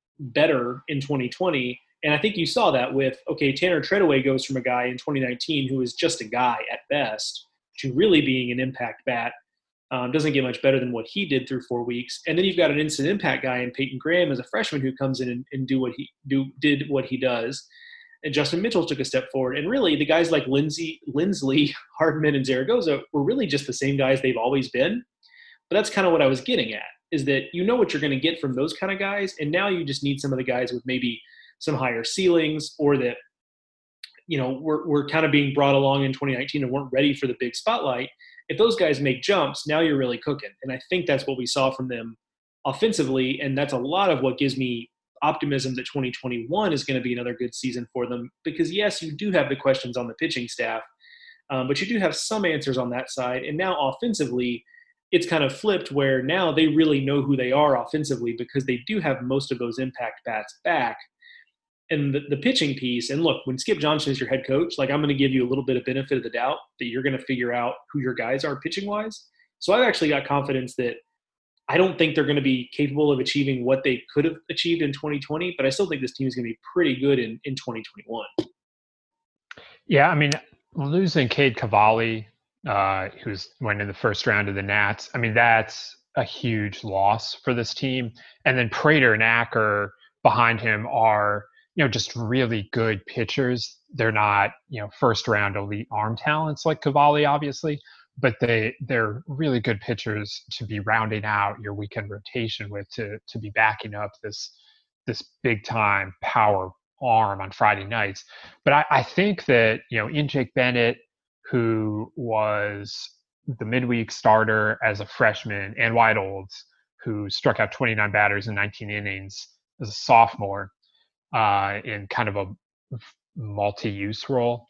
better in 2020. And I think you saw that with, Tanner Treadaway goes from a guy in 2019 who was just a guy at best to really being an impact bat. Doesn't get much better than what he did through 4 weeks. And then you've got an instant impact guy in Peyton Graham as a freshman who comes in and did what he does. And Justin Mitchell took a step forward. And really the guys like Lindsley, Hardman, and Zaragoza were really just the same guys they've always been. But that's kind of what I was getting at, is that you know what you're going to get from those kind of guys. And now you just need some of the guys with maybe some higher ceilings, or that, we're kind of being brought along in 2019 and weren't ready for the big spotlight. If those guys make jumps, now you're really cooking. And I think that's what we saw from them offensively. And that's a lot of what gives me optimism that 2021 is going to be another good season for them. Because, yes, you do have the questions on the pitching staff, but you do have some answers on that side. And now offensively, it's kind of flipped where now they really know who they are offensively, because they do have most of those impact bats back. And the pitching piece, and look, when Skip Johnson is your head coach, like, I'm going to give you a little bit of benefit of the doubt that you're going to figure out who your guys are pitching-wise. So I've actually got confidence that I don't think they're going to be capable of achieving what they could have achieved in 2020, but I still think this team is going to be pretty good in 2021. Yeah, I mean, losing Cade Cavalli, who's went in the first round of the Nats, I mean, that's a huge loss for this team. And then Prater and Acker behind him are – just really good pitchers. They're not, first round elite arm talents like Cavalli, obviously, but they're really good pitchers to be rounding out your weekend rotation with, to be backing up this big time power arm on Friday nights. But I think that, in Jake Bennett, who was the midweek starter as a freshman, and Wyatt Olds, who struck out 29 batters in 19 innings as a sophomore, in kind of a multi-use role.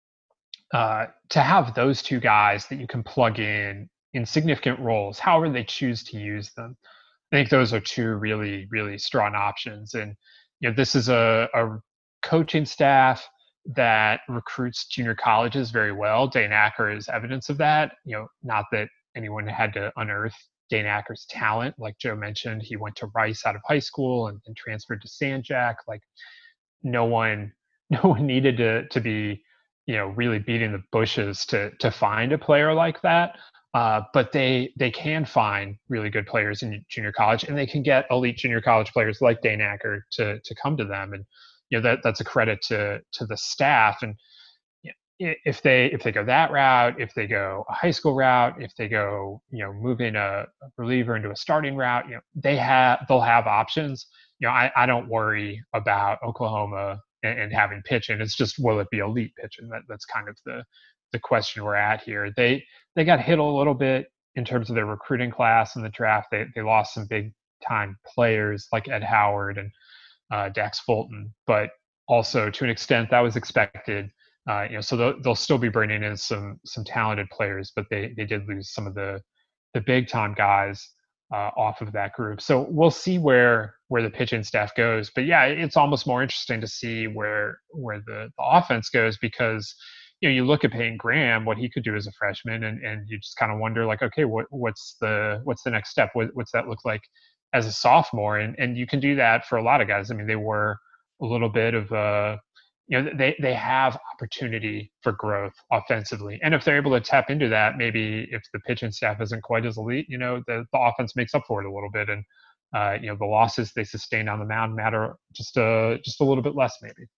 To have those two guys that you can plug in significant roles, however they choose to use them, I think those are two really, really strong options. And this is a coaching staff that recruits junior colleges very well. Dane Acker is evidence of that. Not that anyone had to unearth Dane Acker's talent. Like Joe mentioned, he went to Rice out of high school and transferred to San Jack. Like no one needed to be really beating the bushes to find a player like that. But they can find really good players in junior college, and they can get elite junior college players like Dane Acker to come to them. And that's a credit to the staff. And if they go that route, if they go a high school route, if they go moving a reliever into a starting route, they'll have options. I don't worry about Oklahoma and having pitching. It's just, will it be elite pitching? That's kind of the question we're at here. They got hit a little bit in terms of their recruiting class in the draft. They lost some big time players like Ed Howard and Dax Fulton, but also to an extent that was expected. So they'll still be bringing in some talented players, but they did lose some of the big time guys off of that group. So we'll see where the pitching staff goes. But yeah, it's almost more interesting to see where the offense goes, because you look at Peyton Graham, what he could do as a freshman, and you just kind of wonder, like, okay, what's the next step? What's that look like as a sophomore? And you can do that for a lot of guys. I mean, they were a little bit of they have opportunity for growth offensively. And if they're able to tap into that, maybe if the pitching staff isn't quite as elite, the offense makes up for it a little bit. And, the losses they sustained on the mound matter just a little bit less, maybe.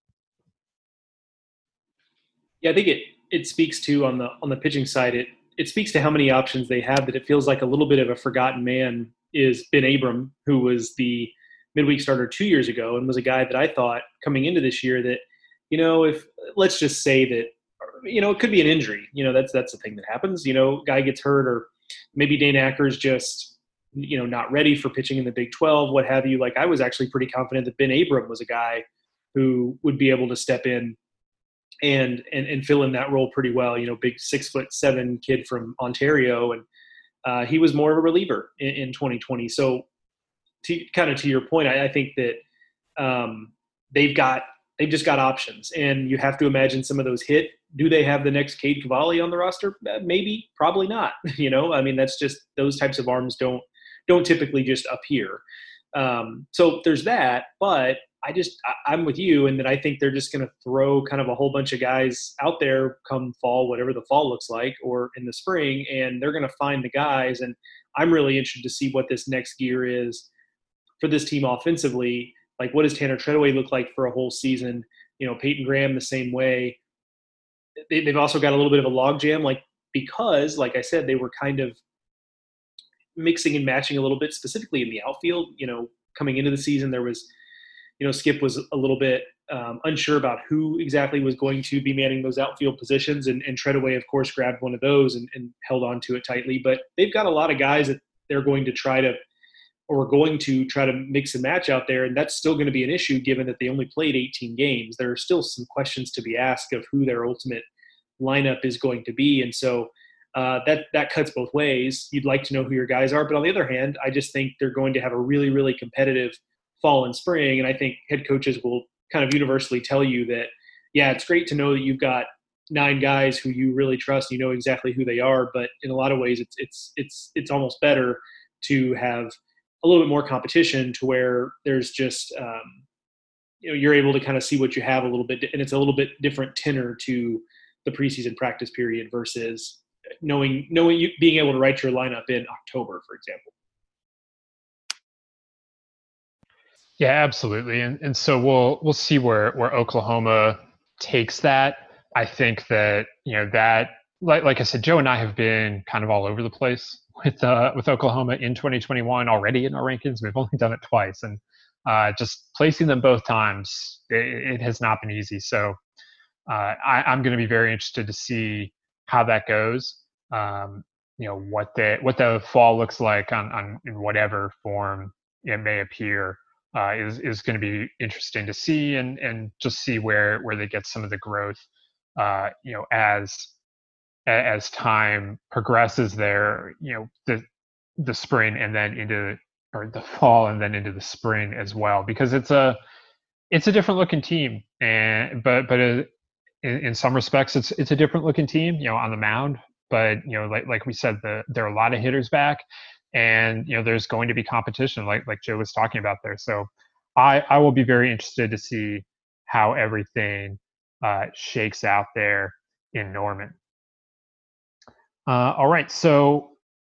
Yeah, I think it speaks to on the pitching side, it speaks to how many options they have, that it feels like a little bit of a forgotten man is Ben Abram, who was the midweek starter 2 years ago and was a guy that I thought coming into this year that, if let's just say that, it could be an injury, that's the thing that happens, guy gets hurt, or maybe Dane Acker's just, not ready for pitching in the Big 12, what have you. Like, I was actually pretty confident that Ben Abram was a guy who would be able to step in and fill in that role pretty well. Big 6'7" kid from Ontario, and he was more of a reliever in 2020. So, to your point, I think that they've just got options, and you have to imagine some of those hit. Do they have the next Cade Cavalli on the roster? Maybe, probably not. I mean, that's just, those types of arms don't typically just appear. So there's that, but I'm with you in that I think they're just going to throw kind of a whole bunch of guys out there come fall, whatever the fall looks like, or in the spring, and they're going to find the guys. And I'm really interested to see what this next gear is for this team offensively. Like, what does Tanner Treadaway look like for a whole season? Peyton Graham the same way. They've also got a little bit of a logjam, because, like I said, they were kind of mixing and matching a little bit, specifically in the outfield. Coming into the season, there was, Skip was a little bit unsure about who exactly was going to be manning those outfield positions, and Treadaway, of course, grabbed one of those and held on to it tightly. But they've got a lot of guys that they're going to try to mix and match out there, and that's still going to be an issue given that they only played 18 games. There are still some questions to be asked of who their ultimate lineup is going to be, and so that cuts both ways. You'd like to know who your guys are, but on the other hand, I just think they're going to have a really, really competitive fall and spring, and I think head coaches will kind of universally tell you that, yeah, it's great to know that you've got 9 guys who you really trust, you know exactly who they are, but in a lot of ways it's almost better to have a little bit more competition, to where there's just you're able to kind of see what you have a little bit, and it's a little bit different tenor to the preseason practice period versus knowing you being able to write your lineup in October, for example. Yeah, absolutely. And so we'll see where Oklahoma takes that. I think that, that, like I said, Joe and I have been kind of all over the place with Oklahoma in 2021 already in our rankings. We've only done it twice, and just placing them both times, it has not been easy. So I'm going to be very interested to see how that goes. What the fall looks like in whatever form it may appear is going to be interesting to see, and just see where they get some of the growth, as time progresses there, the spring and then or the fall and then into the spring as well, because it's a different looking team, but in some respects it's a different looking team, on the mound, but like we said, there are a lot of hitters back, and there's going to be competition, like Joe was talking about there. So I will be very interested to see how everything shakes out there in Norman. All right, so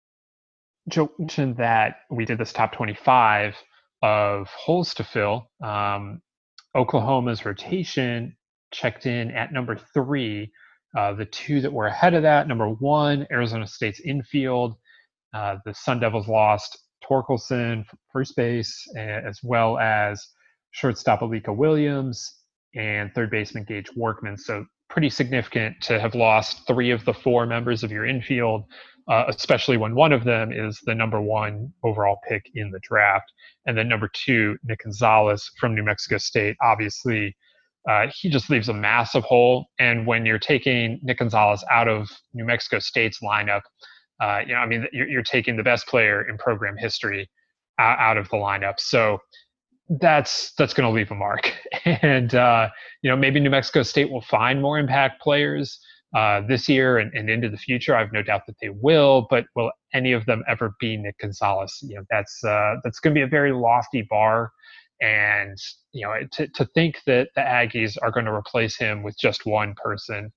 Joe mentioned that we did this top 25 of holes to fill. Oklahoma's rotation checked in at number 3. The two that were ahead of that, number 1, Arizona State's infield. The Sun Devils lost Torkelson, first base, as well as shortstop Alika Williams and third baseman Gage Workman. So pretty significant to have lost 3 of the 4 members of your infield, especially when one of them is the number 1 overall pick in the draft. And then number 2, Nick Gonzalez from New Mexico State. Obviously, he just leaves a massive hole. And when you're taking Nick Gonzalez out of New Mexico State's lineup, you're taking the best player in program history out of the lineup. So that's going to leave a mark. And, maybe New Mexico State will find more impact players this year and into the future. I have no doubt that they will, but will any of them ever be Nick Gonzalez? That's going to be a very lofty bar. And, to think that the Aggies are going to replace him with just one person,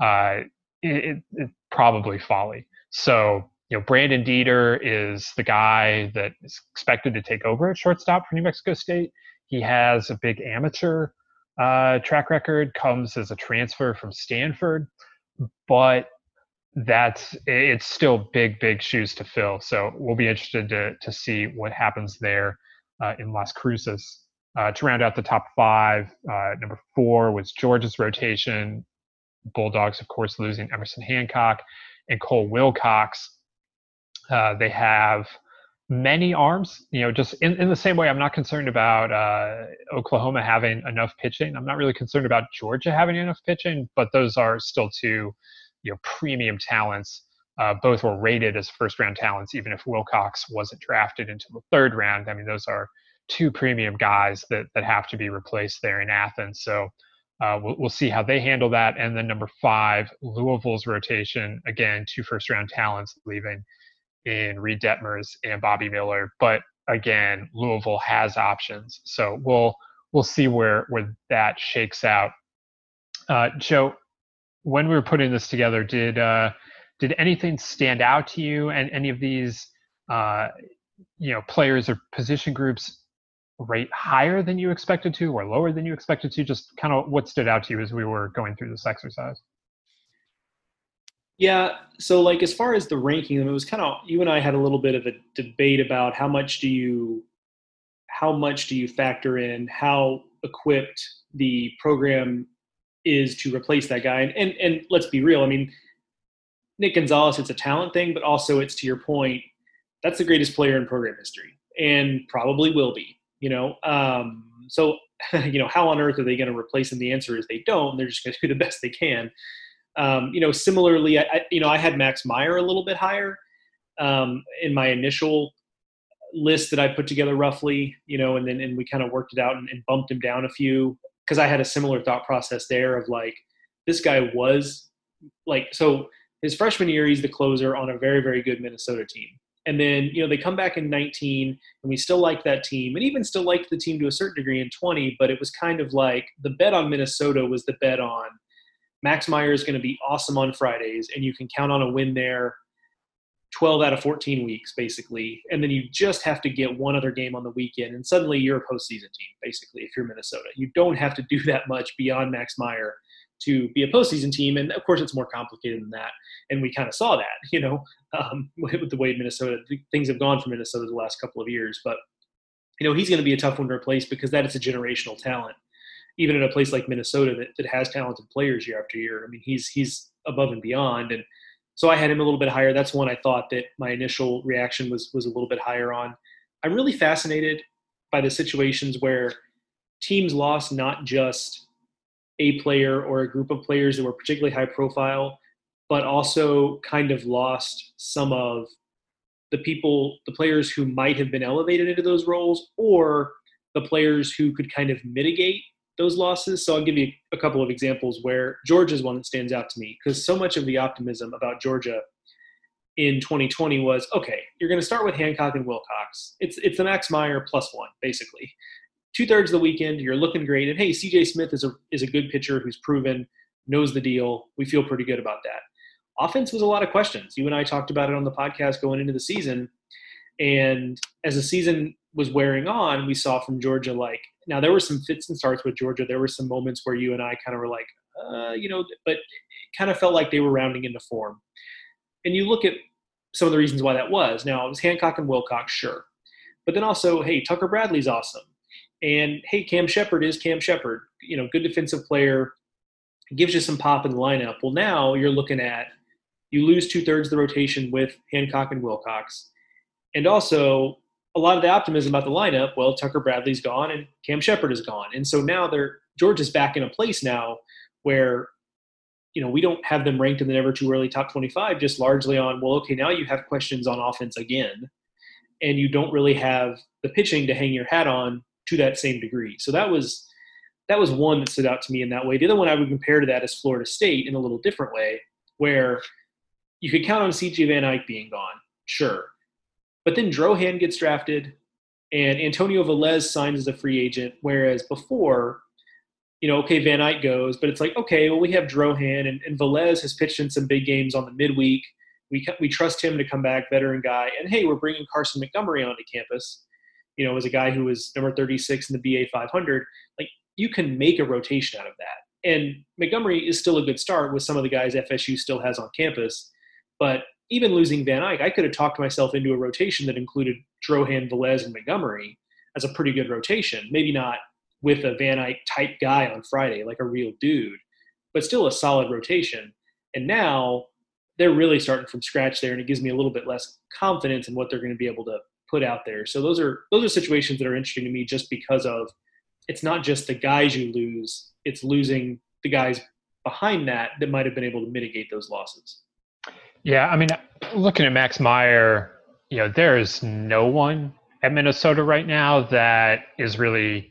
it's probably folly. So, Brandon Dieter is the guy that is expected to take over at shortstop for New Mexico State. He has a big amateur track record, comes as a transfer from Stanford, but it's still big shoes to fill. So we'll be interested to see what happens there in Las Cruces. To round out the top 5, number 4 was Georgia's rotation. Bulldogs, of course, losing Emerson Hancock and Cole Wilcox. They have many arms, just in the same way I'm not concerned about Oklahoma having enough pitching. I'm not really concerned about Georgia having enough pitching, but those are still 2, premium talents. Both were rated as first-round talents, even if Wilcox wasn't drafted until the 3rd round. I mean, those are 2 premium guys that have to be replaced there in Athens. So we'll see how they handle that. And then number 5, Louisville's rotation, again, 2 first-round talents leaving in Reed Detmers and Bobby Miller. But again, Louisville has options. So we'll see where that shakes out. Joe, when we were putting this together, did anything stand out to you, and any of these players or position groups rate higher than you expected to or lower than you expected to? Just kind of what stood out to you as we were going through this exercise? Yeah, so as far as the ranking, it was kind of, you and I had a little bit of a debate about how much do you factor in how equipped the program is to replace that guy. And let's be real. I mean, Nick Gonzalez, it's a talent thing, but also it's, to your point, that's the greatest player in program history and probably will be, so, how on earth are they going to replace him? The answer is they don't. They're just going to do the best they can. Similarly, I had Max Meyer a little bit higher in my initial list that I put together roughly, and we kind of worked it out and bumped him down a few, because I had a similar thought process there of this guy was so his freshman year, he's the closer on a very, very good Minnesota team. And then, they come back in 19 and we still like that team, and even still liked the team to a certain degree in 20, but it was kind of the bet on Minnesota was the bet on Max Meyer is going to be awesome on Fridays, and you can count on a win there 12 out of 14 weeks, basically. And then you just have to get one other game on the weekend, and suddenly you're a postseason team, basically, if you're Minnesota. You don't have to do that much beyond Max Meyer to be a postseason team. And, of course, it's more complicated than that. And we kind of saw that, with the way things have gone for Minnesota the last couple of years. But, he's going to be a tough one to replace, because that is a generational talent. Even in a place like Minnesota that has talented players year after year. I mean, he's above and beyond. And so I had him a little bit higher. That's one I thought that my initial reaction was a little bit higher on. I'm really fascinated by the situations where teams lost not just a player or a group of players that were particularly high profile, but also kind of lost some of the players who might have been elevated into those roles, or the players who could kind of mitigate those losses. So I'll give you a couple of examples where Georgia is one that stands out to me, because so much of the optimism about Georgia in 2020 was, okay, you're going to start with Hancock and Wilcox. It's the Max Meyer +1, basically. 2/3 of the weekend, you're looking great. And hey, CJ Smith is a good pitcher who's proven, knows the deal. We feel pretty good about that. Offense was a lot of questions. You and I talked about it on the podcast going into the season. And as the season was wearing on, we saw from Georgia, like, now there were some fits and starts with Georgia. There were some moments where you and I kind of were like, but it kind of felt like they were rounding into form. And you look at some of the reasons why that was. Now, it was Hancock and Wilcox, sure. But then also, hey, Tucker Bradley's awesome. And hey, Cam Shepard is Cam Shepard. Good defensive player, gives you some pop in the lineup. Well, now you're looking at, you lose 2/3 of the rotation with Hancock and Wilcox. And also, a lot of the optimism about the lineup, well, Tucker Bradley's gone and Cam Shepard is gone. And so now Georgia's back in a place now where, we don't have them ranked in the never too early top 25, just largely on, well, okay, now you have questions on offense again, and you don't really have the pitching to hang your hat on to that same degree. So that was one that stood out to me in that way. The other one I would compare to that is Florida State in a little different way, where you could count on C.J. Van Eyck being gone, sure. But then Drohan gets drafted, and Antonio Velez signs as a free agent, whereas before, okay, Van Eyck goes, but it's like, okay, well, we have Drohan, and Velez has pitched in some big games on the midweek. We trust him to come back, veteran guy. And, hey, we're bringing Carson Montgomery onto campus, as a guy who was number 36 in the BA 500. Like, you can make a rotation out of that. And Montgomery is still a good start with some of the guys FSU still has on campus. But even losing Van Eyck, I could have talked myself into a rotation that included Drohan, Velez, and Montgomery as a pretty good rotation. Maybe not with a Van Eyck type guy on Friday, like a real dude, but still a solid rotation. And now they're really starting from scratch there, and it gives me a little bit less confidence in what they're going to be able to put out there. So those are situations that are interesting to me, just because of, it's not just the guys you lose, it's losing the guys behind that might have been able to mitigate those losses. Yeah, I mean, looking at Max Meyer, there is no one at Minnesota right now that is really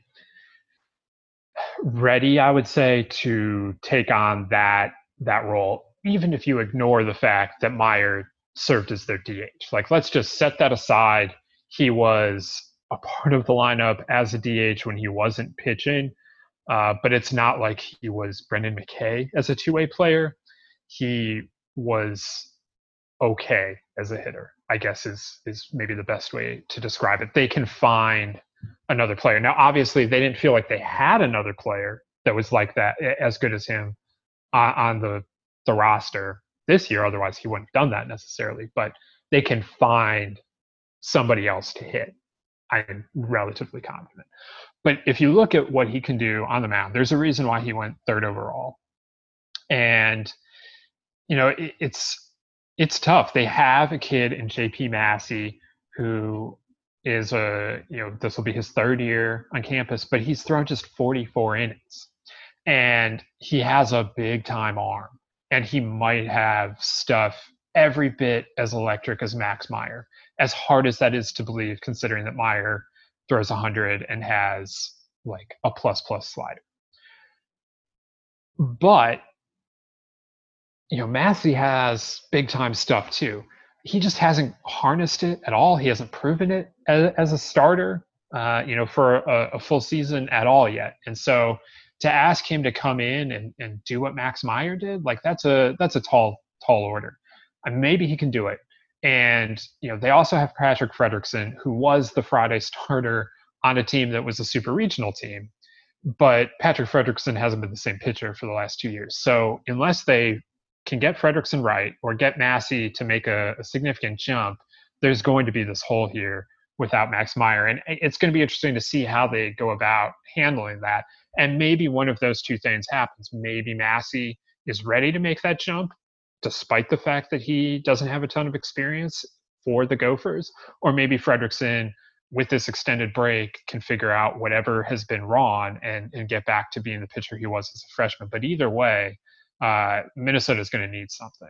ready, I would say, to take on that role, even if you ignore the fact that Meyer served as their DH. Like, let's just set that aside. He was a part of the lineup as a DH when he wasn't pitching, but it's not like he was Brendan McKay as a two-way player. He was okay as a hitter, I guess is maybe the best way to describe it. They can find another player. Now, obviously, they didn't feel like they had another player that was like that, as good as him on the roster this year. Otherwise, he wouldn't have done that necessarily. But they can find somebody else to hit. I'm relatively confident. But if you look at what he can do on the mound, there's a reason why he went 3rd overall. And, it's tough. They have a kid in JP Massey who is this will be his 3rd year on campus, but he's thrown just 44 innings. And he has a big time arm, and he might have stuff every bit as electric as Max Meyer, as hard as that is to believe, considering that Meyer throws 100 and has like a ++ slider. But Massey has big time stuff too. He just hasn't harnessed it at all. He hasn't proven it as a starter, for a full season at all yet. And so to ask him to come in and do what Max Meyer did, like that's a tall order. And maybe he can do it. And, they also have Patrick Fredrickson, who was the Friday starter on a team that was a super regional team. But Patrick Fredrickson hasn't been the same pitcher for the last 2 years. So unless they can get Fredrickson right or get Massey to make a significant jump, there's going to be this hole here without Max Meyer. And it's going to be interesting to see how they go about handling that. And maybe one of those two things happens. Maybe Massey is ready to make that jump, despite the fact that he doesn't have a ton of experience for the Gophers. Or maybe Fredrickson with this extended break, can figure out whatever has been wrong and get back to being the pitcher he was as a freshman. But either way, Minnesota is going to need something.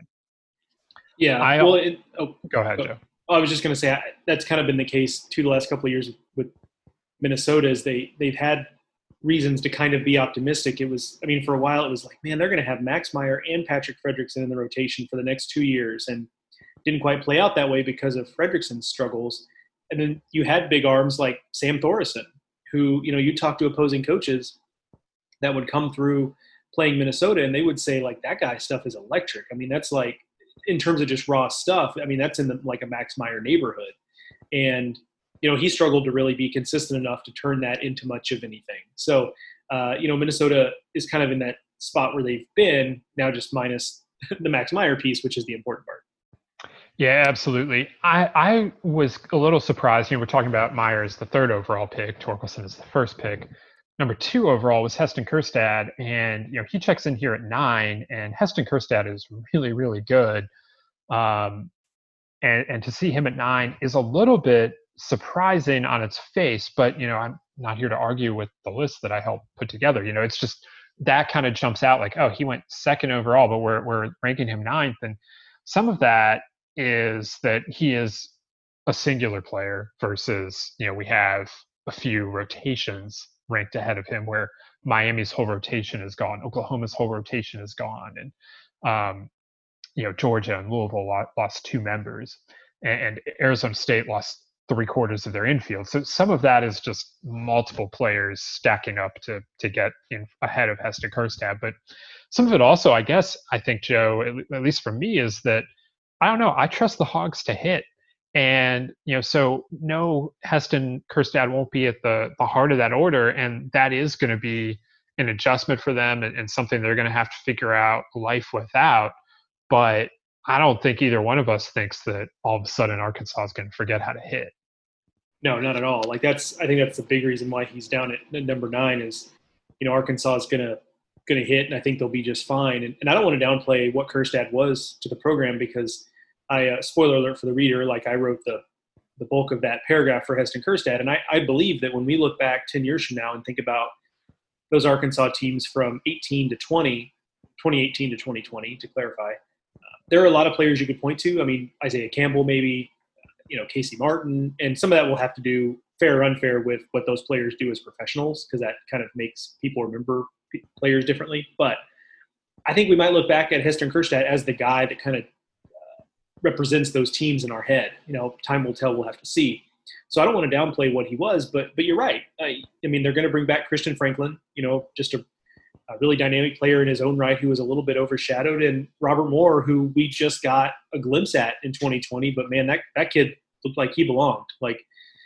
Yeah. Go ahead, Joe. I was just going to say that's kind of been the case too the last couple of years with Minnesota. Is they've had reasons to kind of be optimistic. It was, I mean, for a while it was like, man, they're going to have Max Meyer and Patrick Fredrickson in the rotation for the next 2 years, and didn't quite play out that way because of Fredrickson's struggles. And then you had big arms like Sam Thoresen, who, you talk to opposing coaches that would come through playing Minnesota, and they would say, like, that guy's stuff is electric. I mean, that's like, in terms of just raw stuff, I mean, that's in like a Max Meyer neighborhood. And, he struggled to really be consistent enough to turn that into much of anything. So, Minnesota is kind of in that spot where they've been now, just minus the Max Meyer piece, which is the important part. Yeah, absolutely. I was a little surprised. We're talking about Meyer as the 3rd overall pick, Torkelson is the 1st pick. Number 2 overall was Heston Kjerstad, and he checks in here at 9. And Heston Kjerstad is really, really good. And to see him at 9 is a little bit surprising on its face. But I'm not here to argue with the list that I helped put together. It's just that kind of jumps out, like, oh, he went 2nd overall, but we're ranking him 9th, and some of that is that he is a singular player versus, we have a few rotations ranked ahead of him, where Miami's whole rotation is gone, Oklahoma's whole rotation is gone, and Georgia and Louisville lost 2 members, and Arizona State lost 3/4 of their infield. So some of that is just multiple players stacking up to get in ahead of Heston Kjerstad. But some of it also, I think, Joe, at least for me, is that I don't know, I trust the Hogs to hit. And, so no, Heston Kjerstad won't be at the heart of that order. And that is going to be an adjustment for them and something they're going to have to figure out life without. But I don't think either one of us thinks that all of a sudden Arkansas is going to forget how to hit. No, not at all. I think that's the big reason why he's down at number 9 is, Arkansas is going to hit, and I think they'll be just fine. And I don't want to downplay what Kjerstad was to the program, because spoiler alert for the reader, like, I wrote the bulk of that paragraph for Heston Kjerstad. And I believe that when we look back 10 years from now and think about those Arkansas teams from 18 to 20, 2018 to 2020, to clarify, there are a lot of players you could point to. I mean, Isaiah Campbell, maybe, Casey Martin, and some of that will have to do, fair or unfair, with what those players do as professionals, because that kind of makes people remember players differently. But I think we might look back at Heston Kjerstad as the guy that kind of represents those teams in our head. Time will tell. We'll have to see. So I don't want to downplay what he was, but you're right. I mean, they're going to bring back Christian Franklin, just a really dynamic player in his own right, who was a little bit overshadowed, and Robert Moore, who we just got a glimpse at in 2020. But man, that kid looked like he belonged. Like,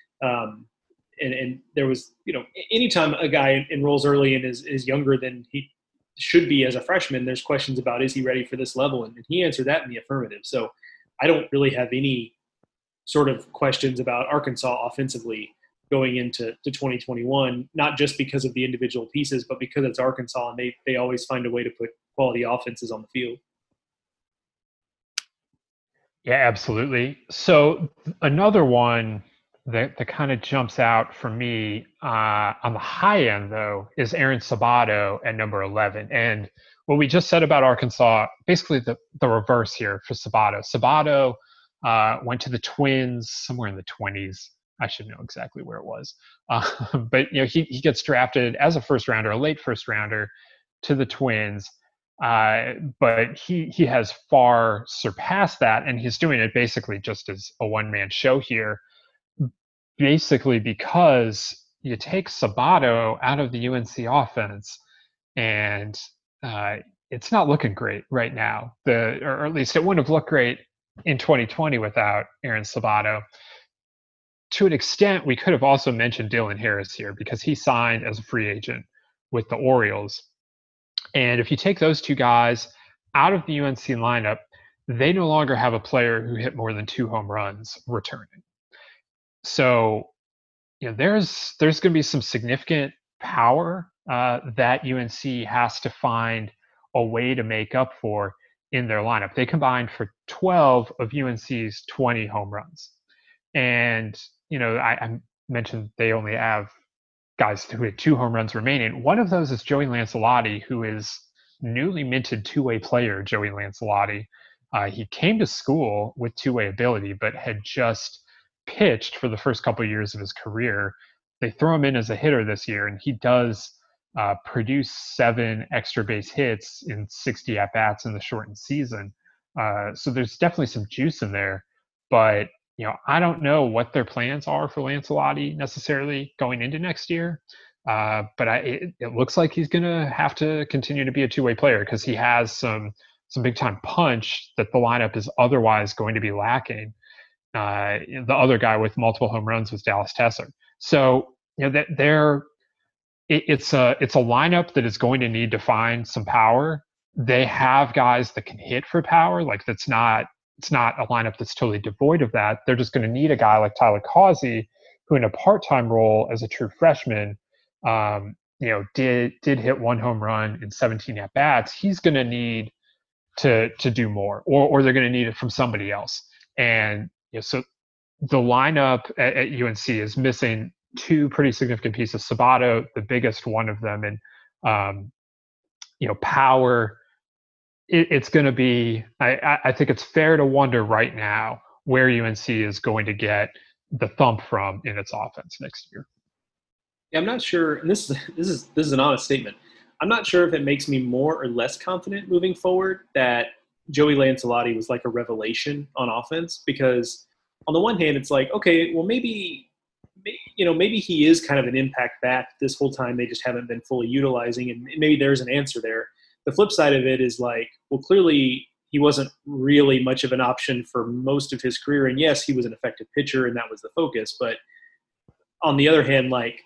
and there was, anytime a guy enrolls early and is younger than he should be as a freshman, there's questions about, is he ready for this level? And he answered that in the affirmative. So I don't really have any sort of questions about Arkansas offensively going into 2021, not just because of the individual pieces, but because it's Arkansas, and they always find a way to put quality offenses on the field. Yeah, absolutely. So another one that kind of jumps out for me on the high end, though, is Aaron Sabato at number 11. And what we just said about Arkansas, basically the reverse here for Sabato. Sabato went to the Twins somewhere in the 20s. I should know exactly where it was. But, he gets drafted as a first rounder, a late first rounder, to the Twins. But he has far surpassed that, and he's doing it basically just as a one-man show here, basically because you take Sabato out of the UNC offense, and it's not looking great right now. Or at least it wouldn't have looked great in 2020 without Aaron Sabato. To an extent, we could have also mentioned Dylan Harris here, because he signed as a free agent with the Orioles. And if you take those two guys out of the UNC lineup, they no longer have a player who hit more than 2 home runs returning. So, there's going to be some significant power that UNC has to find a way to make up for in their lineup. They combined for 12 of UNC's 20 home runs. And, I'm mentioned they only have guys who hit 2 home runs remaining. One of those is Joey Lancelotti, who is newly minted two-way player, Joey Lancelotti. He came to school with two-way ability, but had just pitched for the first couple of years of his career. They throw him in as a hitter this year, and he does produce 7 extra base hits in 60 at-bats in the shortened season. So there's definitely some juice in there. But, I don't know what their plans are for Lancelotti necessarily going into next year. But it looks like he's going to have to continue to be a two-way player because he has some big-time punch that the lineup is otherwise going to be lacking. The other guy with multiple home runs was Dallas Tesser. So, it's a lineup that is going to need to find some power. They have guys that can hit for power. Like it's not a lineup that's totally devoid of that. They're just going to need a guy like Tyler Causey, who in a part-time role as a true freshman, did hit 1 home run in 17 at bats. He's going to need to do more, or they're going to need it from somebody else. And so the lineup at UNC is missing 2 pretty significant pieces. Sabato, the biggest one of them, and power. It's going to be. I think it's fair to wonder right now where UNC is going to get the thump from in its offense next year. Yeah, I'm not sure. And this is an honest statement. I'm not sure if it makes me more or less confident moving forward that Joey Lancelotti was like a revelation on offense, because on the one hand, it's like, okay, well, maybe he is kind of an impact bat this whole time. They just haven't been fully utilizing, and maybe there's an answer there. The flip side of it is like, well, clearly he wasn't really much of an option for most of his career. And yes, he was an effective pitcher and that was the focus. But on the other hand, like,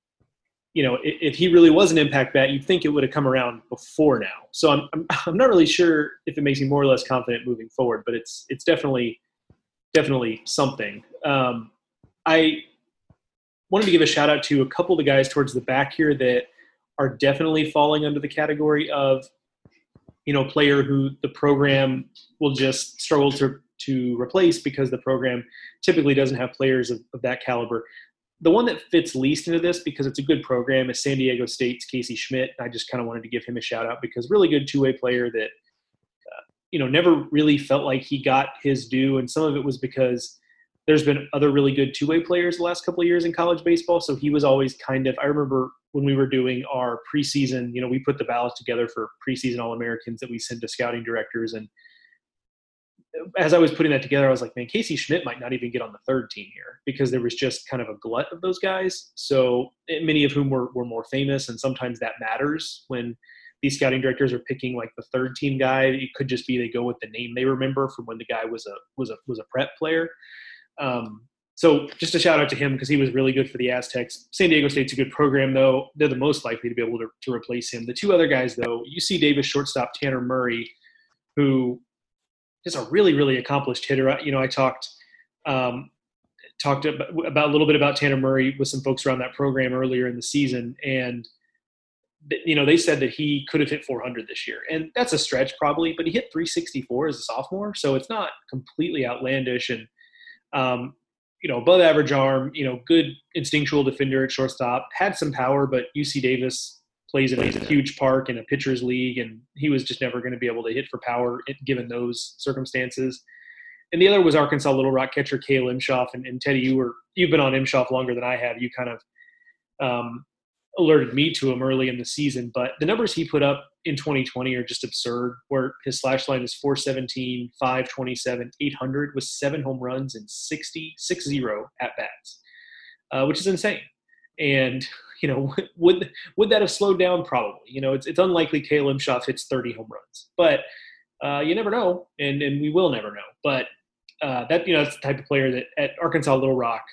if he really was an impact bat, you'd think it would have come around before now. So I'm not really sure if it makes me more or less confident moving forward, but it's definitely something. I wanted to give a shout out to a couple of the guys towards the back here that are definitely falling under the category of, player who the program will just struggle to replace because the program typically doesn't have players of that caliber. The one that fits least into this, because it's a good program, is San Diego State's Casey Schmidt. I just kind of wanted to give him a shout out because really good two-way player that, never really felt like he got his due. And some of it was because there's been other really good two-way players the last couple of years in college baseball. So he was always kind of – I remember when we were doing our preseason, we put the ballots together for preseason All-Americans that we send to scouting directors. And as I was putting that together, I was like, man, Casey Schmidt might not even get on the third team here because there was just kind of a glut of those guys. So many of whom were more famous, and sometimes that matters when these scouting directors are picking like the third team guy. It could just be they go with the name they remember from when the guy was a prep player. So just a shout out to him because he was really good for the Aztecs. San Diego State's a good program, though. They're the most likely to be able to replace him. The 2 other guys, though, UC Davis shortstop Tanner Murray, who is a really, really accomplished hitter. I talked about a little bit about Tanner Murray with some folks around that program earlier in the season, and they said that he could have hit 400 this year, and that's a stretch probably, but he hit 364 as a sophomore, so it's not completely outlandish. And above average arm, good instinctual defender at shortstop, had some power, but UC Davis plays in a huge park in a pitcher's league, and he was just never going to be able to hit for power given those circumstances. And the other was Arkansas Little Rock catcher Cale Imshoff. And Teddy, you've been on Imshoff longer than I have. You kind of alerted me to him early in the season, but the numbers he put up in 2020 are just absurd, where his slash line is 417, 527, 800 with 7 home runs and 60 at-bats, which is insane. And, would that have slowed down? Probably. It's unlikely Cale Imshoff hits 30 home runs, but you never know, and we will never know. But that's the type of player that at Arkansas Little Rock,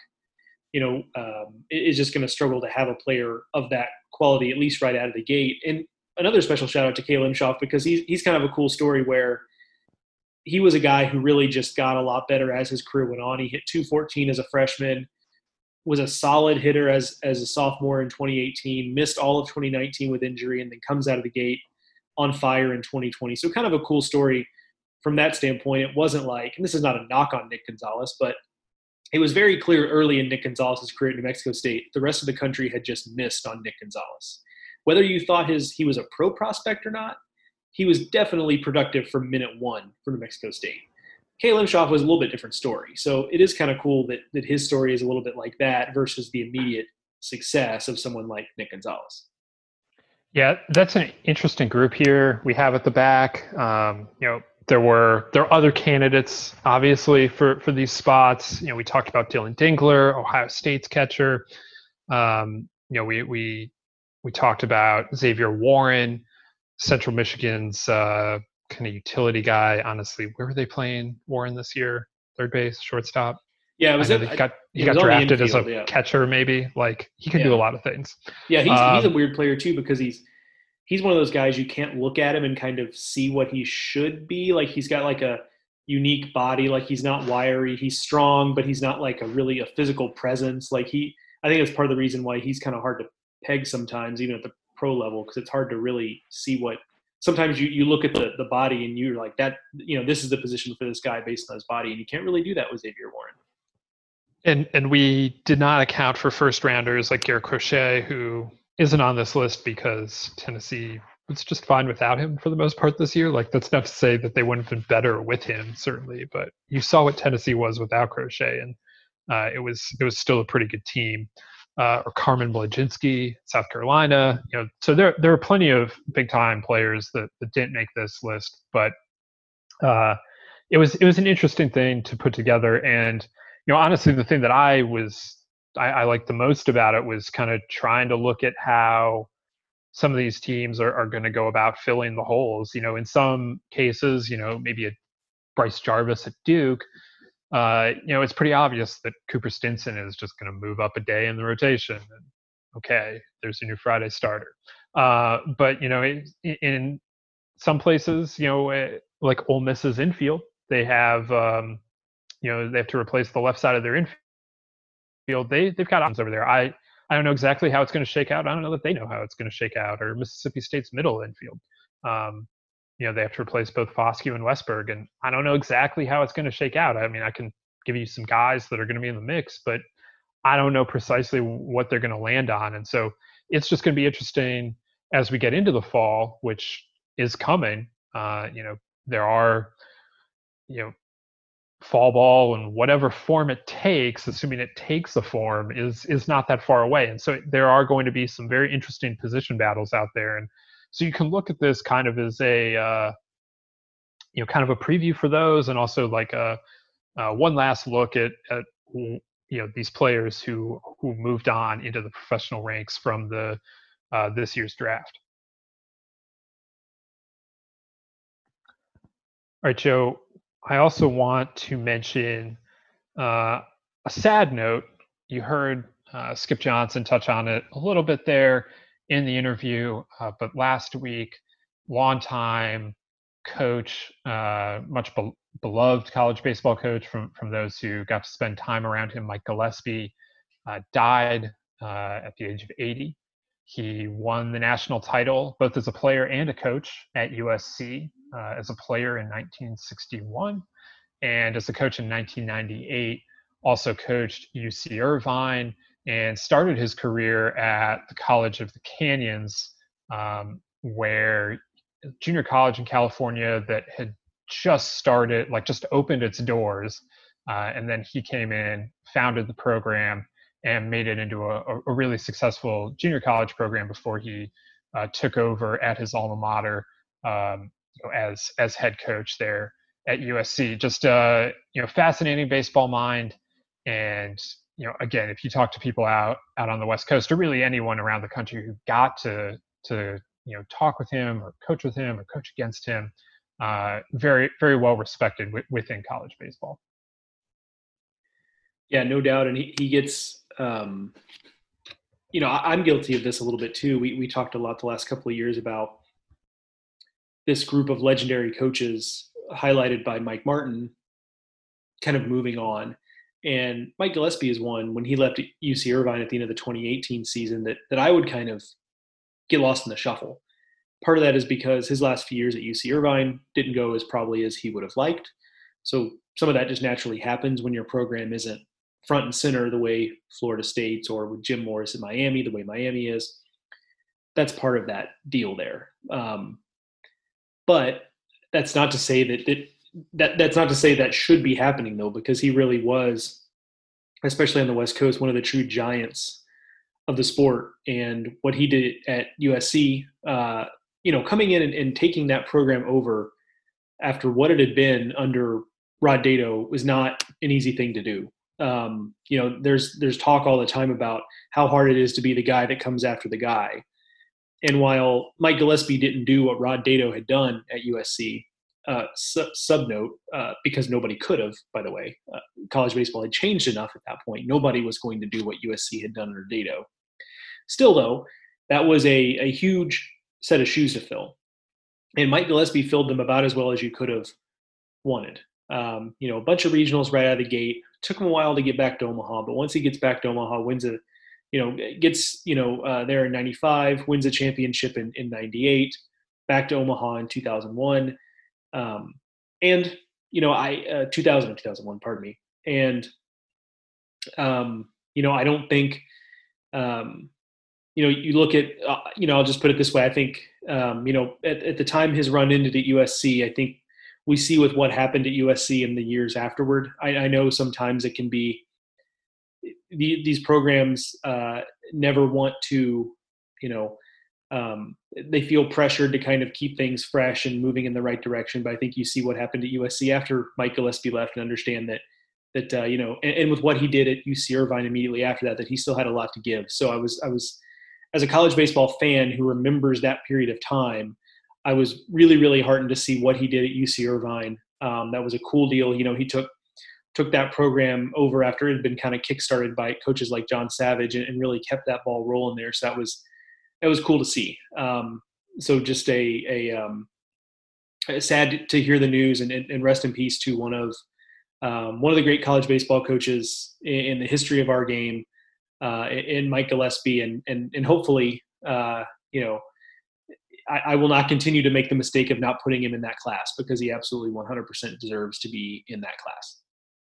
is just going to struggle to have a player of that quality, at least right out of the gate. And another special shout out to Cale Imshoff, because he's kind of a cool story where he was a guy who really just got a lot better as his career went on. He hit 214 as a freshman, was a solid hitter as a sophomore in 2018, missed all of 2019 with injury, and then comes out of the gate on fire in 2020. So kind of a cool story from that standpoint. It wasn't like, and this is not a knock on Nick Gonzalez, but it was very clear early in Nick Gonzalez's career at New Mexico State, the rest of the country had just missed on Nick Gonzalez. Whether you thought he was a pro prospect or not, he was definitely productive from minute one for New Mexico State. Caleb Imshoff was a little bit different story. So it is kind of cool that his story is a little bit like that versus the immediate success of someone like Nick Gonzalez. Yeah, that's an interesting group here we have at the back. There are other candidates, obviously, for these spots. We talked about Dylan Dingler, Ohio State's catcher. We talked about Xavier Warren, Central Michigan's kind of utility guy. Honestly, where were they playing Warren this year? Third base, shortstop. Yeah, he got drafted as a catcher. Maybe he can do a lot of things. Yeah, he's a weird player too because he's one of those guys you can't look at him and kind of see what he should be. Like he's got like a unique body. Like he's not wiry. He's strong, but he's not like a physical presence. I think that's part of the reason why he's kind of hard to peg sometimes, even at the pro level, because it's hard to really see what. Sometimes you look at the body and you're like that. This is the position for this guy based on his body, and you can't really do that with Xavier Warren. And we did not account for first rounders like Garrett Crochet, who isn't on this list because Tennessee was just fine without him for the most part this year. Like, that's not to say that they wouldn't have been better with him, certainly, but you saw what Tennessee was without Crochet, and it was still a pretty good team. Or Carmen Blajinski, South Carolina. So there are plenty of big time players that didn't make this list, but it was an interesting thing to put together. And honestly, the thing that I liked the most about it was kind of trying to look at how some of these teams are going to go about filling the holes. In some cases, maybe a Bryce Jarvis at Duke. It's pretty obvious that Cooper Stinson is just going to move up a day in the rotation. And, okay, there's a new Friday starter. But in some places, like Ole Miss's infield, they have, they have to replace the left side of their infield. They've got options over there. I don't know exactly how it's going to shake out. I don't know that they know how it's going to shake out. Or Mississippi State's middle infield. They have to replace both Foscue and Westberg, and I don't know exactly how it's going to shake out. I mean, I can give you some guys that are going to be in the mix, but I don't know precisely what they're going to land on. And so it's just going to be interesting as we get into the fall, which is coming. There are, fall ball in whatever form it takes, assuming it takes a form, is not that far away. And so there are going to be some very interesting position battles out there. And so you can look at this kind of as a, kind of a preview for those, and also like a one last look at these players who moved on into the professional ranks from the this year's draft. All right, Joe. I also want to mention a sad note. You heard Skip Johnson touch on it a little bit there in the interview, but last week, longtime coach, much beloved college baseball coach from those who got to spend time around him, Mike Gillespie, died at the age of 80. He won the national title both as a player and a coach at USC, as a player in 1961, and as a coach in 1998, also coached UC Irvine, and started his career at the College of the Canyons, where junior college in California that had just started, just opened its doors. And then he came in, founded the program, and made it into a really successful junior college program before he took over at his alma mater as head coach there at USC. Just fascinating baseball mind. And again, if you talk to people out on the West Coast, or really anyone around the country who got to talk with him or coach with him or coach against him, very, very well respected within college baseball. Yeah, no doubt. And he gets, I'm guilty of this a little bit too. We talked a lot the last couple of years about this group of legendary coaches highlighted by Mike Martin kind of moving on. And Mike Gillespie is one, when he left UC Irvine at the end of the 2018 season, that I would kind of get lost in the shuffle. Part of that is because his last few years at UC Irvine didn't go as probably as he would have liked. So some of that just naturally happens when your program isn't front and center the way Florida State's, or with Jim Morris in Miami the way Miami is. That's part of that deal there. But that's not to say that's not to say that should be happening, though, because he really was, especially on the West Coast, one of the true giants of the sport. And what he did at USC, coming in and taking that program over after what it had been under Rod Dedeaux was not an easy thing to do. There's talk all the time about how hard it is to be the guy that comes after the guy. And while Mike Gillespie didn't do what Rod Dedeaux had done at USC, subnote, because nobody could have, by the way, college baseball had changed enough at that point. Nobody was going to do what USC had done under Dedeaux. Still, though, that was a huge set of shoes to fill. And Mike Gillespie filled them about as well as you could have wanted. A bunch of regionals right out of the gate. Took him a while to get back to Omaha, but once he gets back to Omaha, there in 95, wins a championship in 98, back to Omaha in 2001. 2001, pardon me. And, I don't think, you look at, I'll just put it this way. I think, at the time his run into the USC, I think we see with what happened at USC in the years afterward. I know sometimes it can be, these programs never want to, they feel pressured to kind of keep things fresh and moving in the right direction. But I think you see what happened at USC after Mike Gillespie left, and understand that and with what he did at UC Irvine immediately after that he still had a lot to give. So I was as a college baseball fan who remembers that period of time, I was really, really heartened to see what he did at UC Irvine. That was a cool deal. He took that program over after it had been kind of kickstarted by coaches like John Savage, and really kept that ball rolling there. So that was cool to see. So just sad to hear the news, and rest in peace to one of the great college baseball coaches in the history of our game, in Mike Gillespie, and hopefully, I will not continue to make the mistake of not putting him in that class, because he absolutely 100% deserves to be in that class.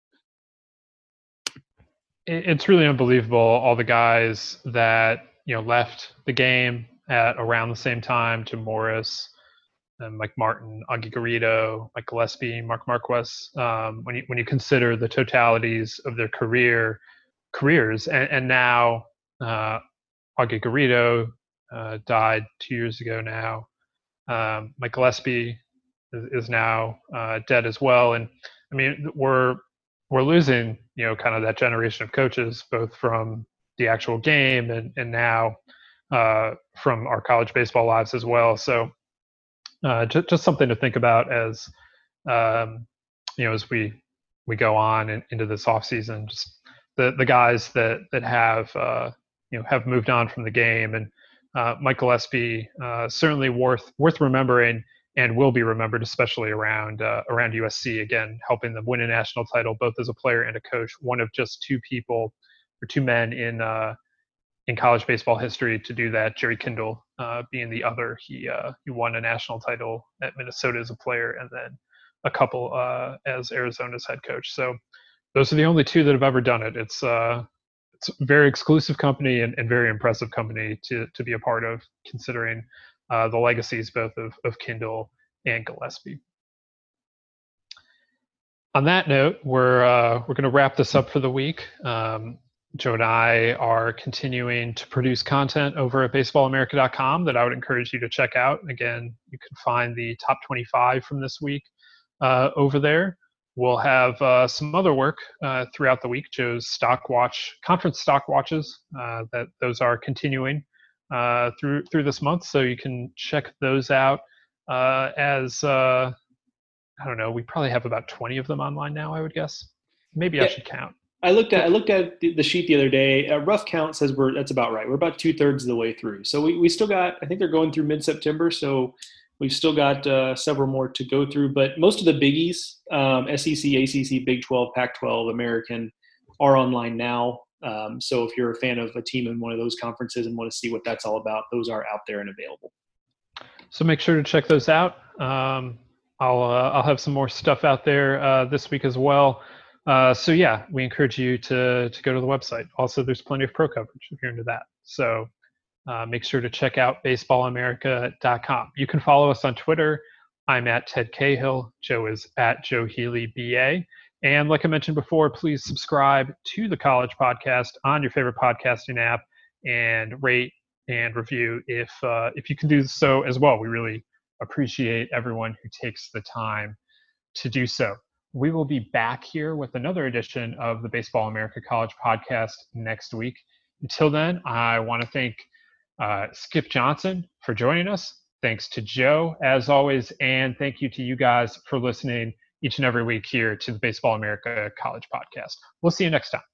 It's really unbelievable, all the guys that left the game at around the same time: Jim Morris, Mike Martin, Augie Garrido, Mike Gillespie, Mark Marquez. When you consider the totalities of their careers, and now Augie Garrido died 2 years ago now. Mike Gillespie is now dead as well, and I mean we're losing kind of that generation of coaches, both from the actual game and now from our college baseball lives as well. So just something to think about as as we go on into this off season. Just the guys that have moved on from the game, and Mike Gillespie certainly worth remembering, and will be remembered, especially around USC, again, helping them win a national title, both as a player and a coach. One of just two men in college baseball history to do that. Jerry Kindle being the other. He won a national title at Minnesota as a player, and then a couple as Arizona's head coach. So those are the only two that have ever done it. It's a very exclusive company and very impressive company to be a part of, considering the legacies both of Kindle and Gillespie. On that note, we're going to wrap this up for the week. Joe and I are continuing to produce content over at baseballamerica.com that I would encourage you to check out. Again, you can find the top 25 from this week over there. We'll have some other work throughout the week. Joe's conference stock watches, those are continuing through this month, so you can check those out. I don't know, we probably have about 20 of them online now, I would guess. Maybe I should count. I looked at the sheet the other day. A rough count says that's about right. We're about 2/3 of the way through. So we still got, I think they're going through mid-September. So we've still got several more to go through. But most of the biggies, SEC, ACC, Big 12, Pac-12, American, are online now. So if you're a fan of a team in one of those conferences and want to see what that's all about, those are out there and available. So make sure to check those out. I'll have some more stuff out there this week as well. So yeah, we encourage you to go to the website. Also, there's plenty of pro coverage if you're into that. So make sure to check out baseballamerica.com. You can follow us on Twitter. I'm at Ted Cahill. Joe is at Joe Healy BA. And like I mentioned before, please subscribe to the College Podcast on your favorite podcasting app and rate and review if you can do so as well. We really appreciate everyone who takes the time to do so. We will be back here with another edition of the Baseball America College Podcast next week. Until then, I want to thank Skip Johnson for joining us. Thanks to Joe, as always, and thank you to you guys for listening each and every week here to the Baseball America College Podcast. We'll see you next time.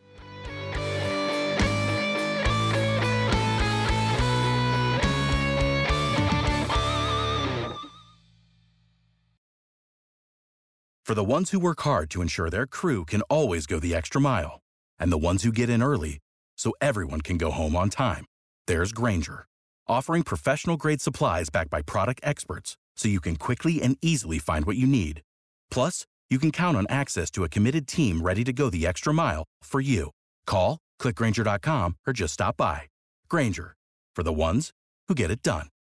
For the ones who work hard to ensure their crew can always go the extra mile, and the ones who get in early so everyone can go home on time, there's Grainger, offering professional-grade supplies backed by product experts so you can quickly and easily find what you need. Plus, you can count on access to a committed team ready to go the extra mile for you. Call, click Grainger.com, or just stop by. Grainger, for the ones who get it done.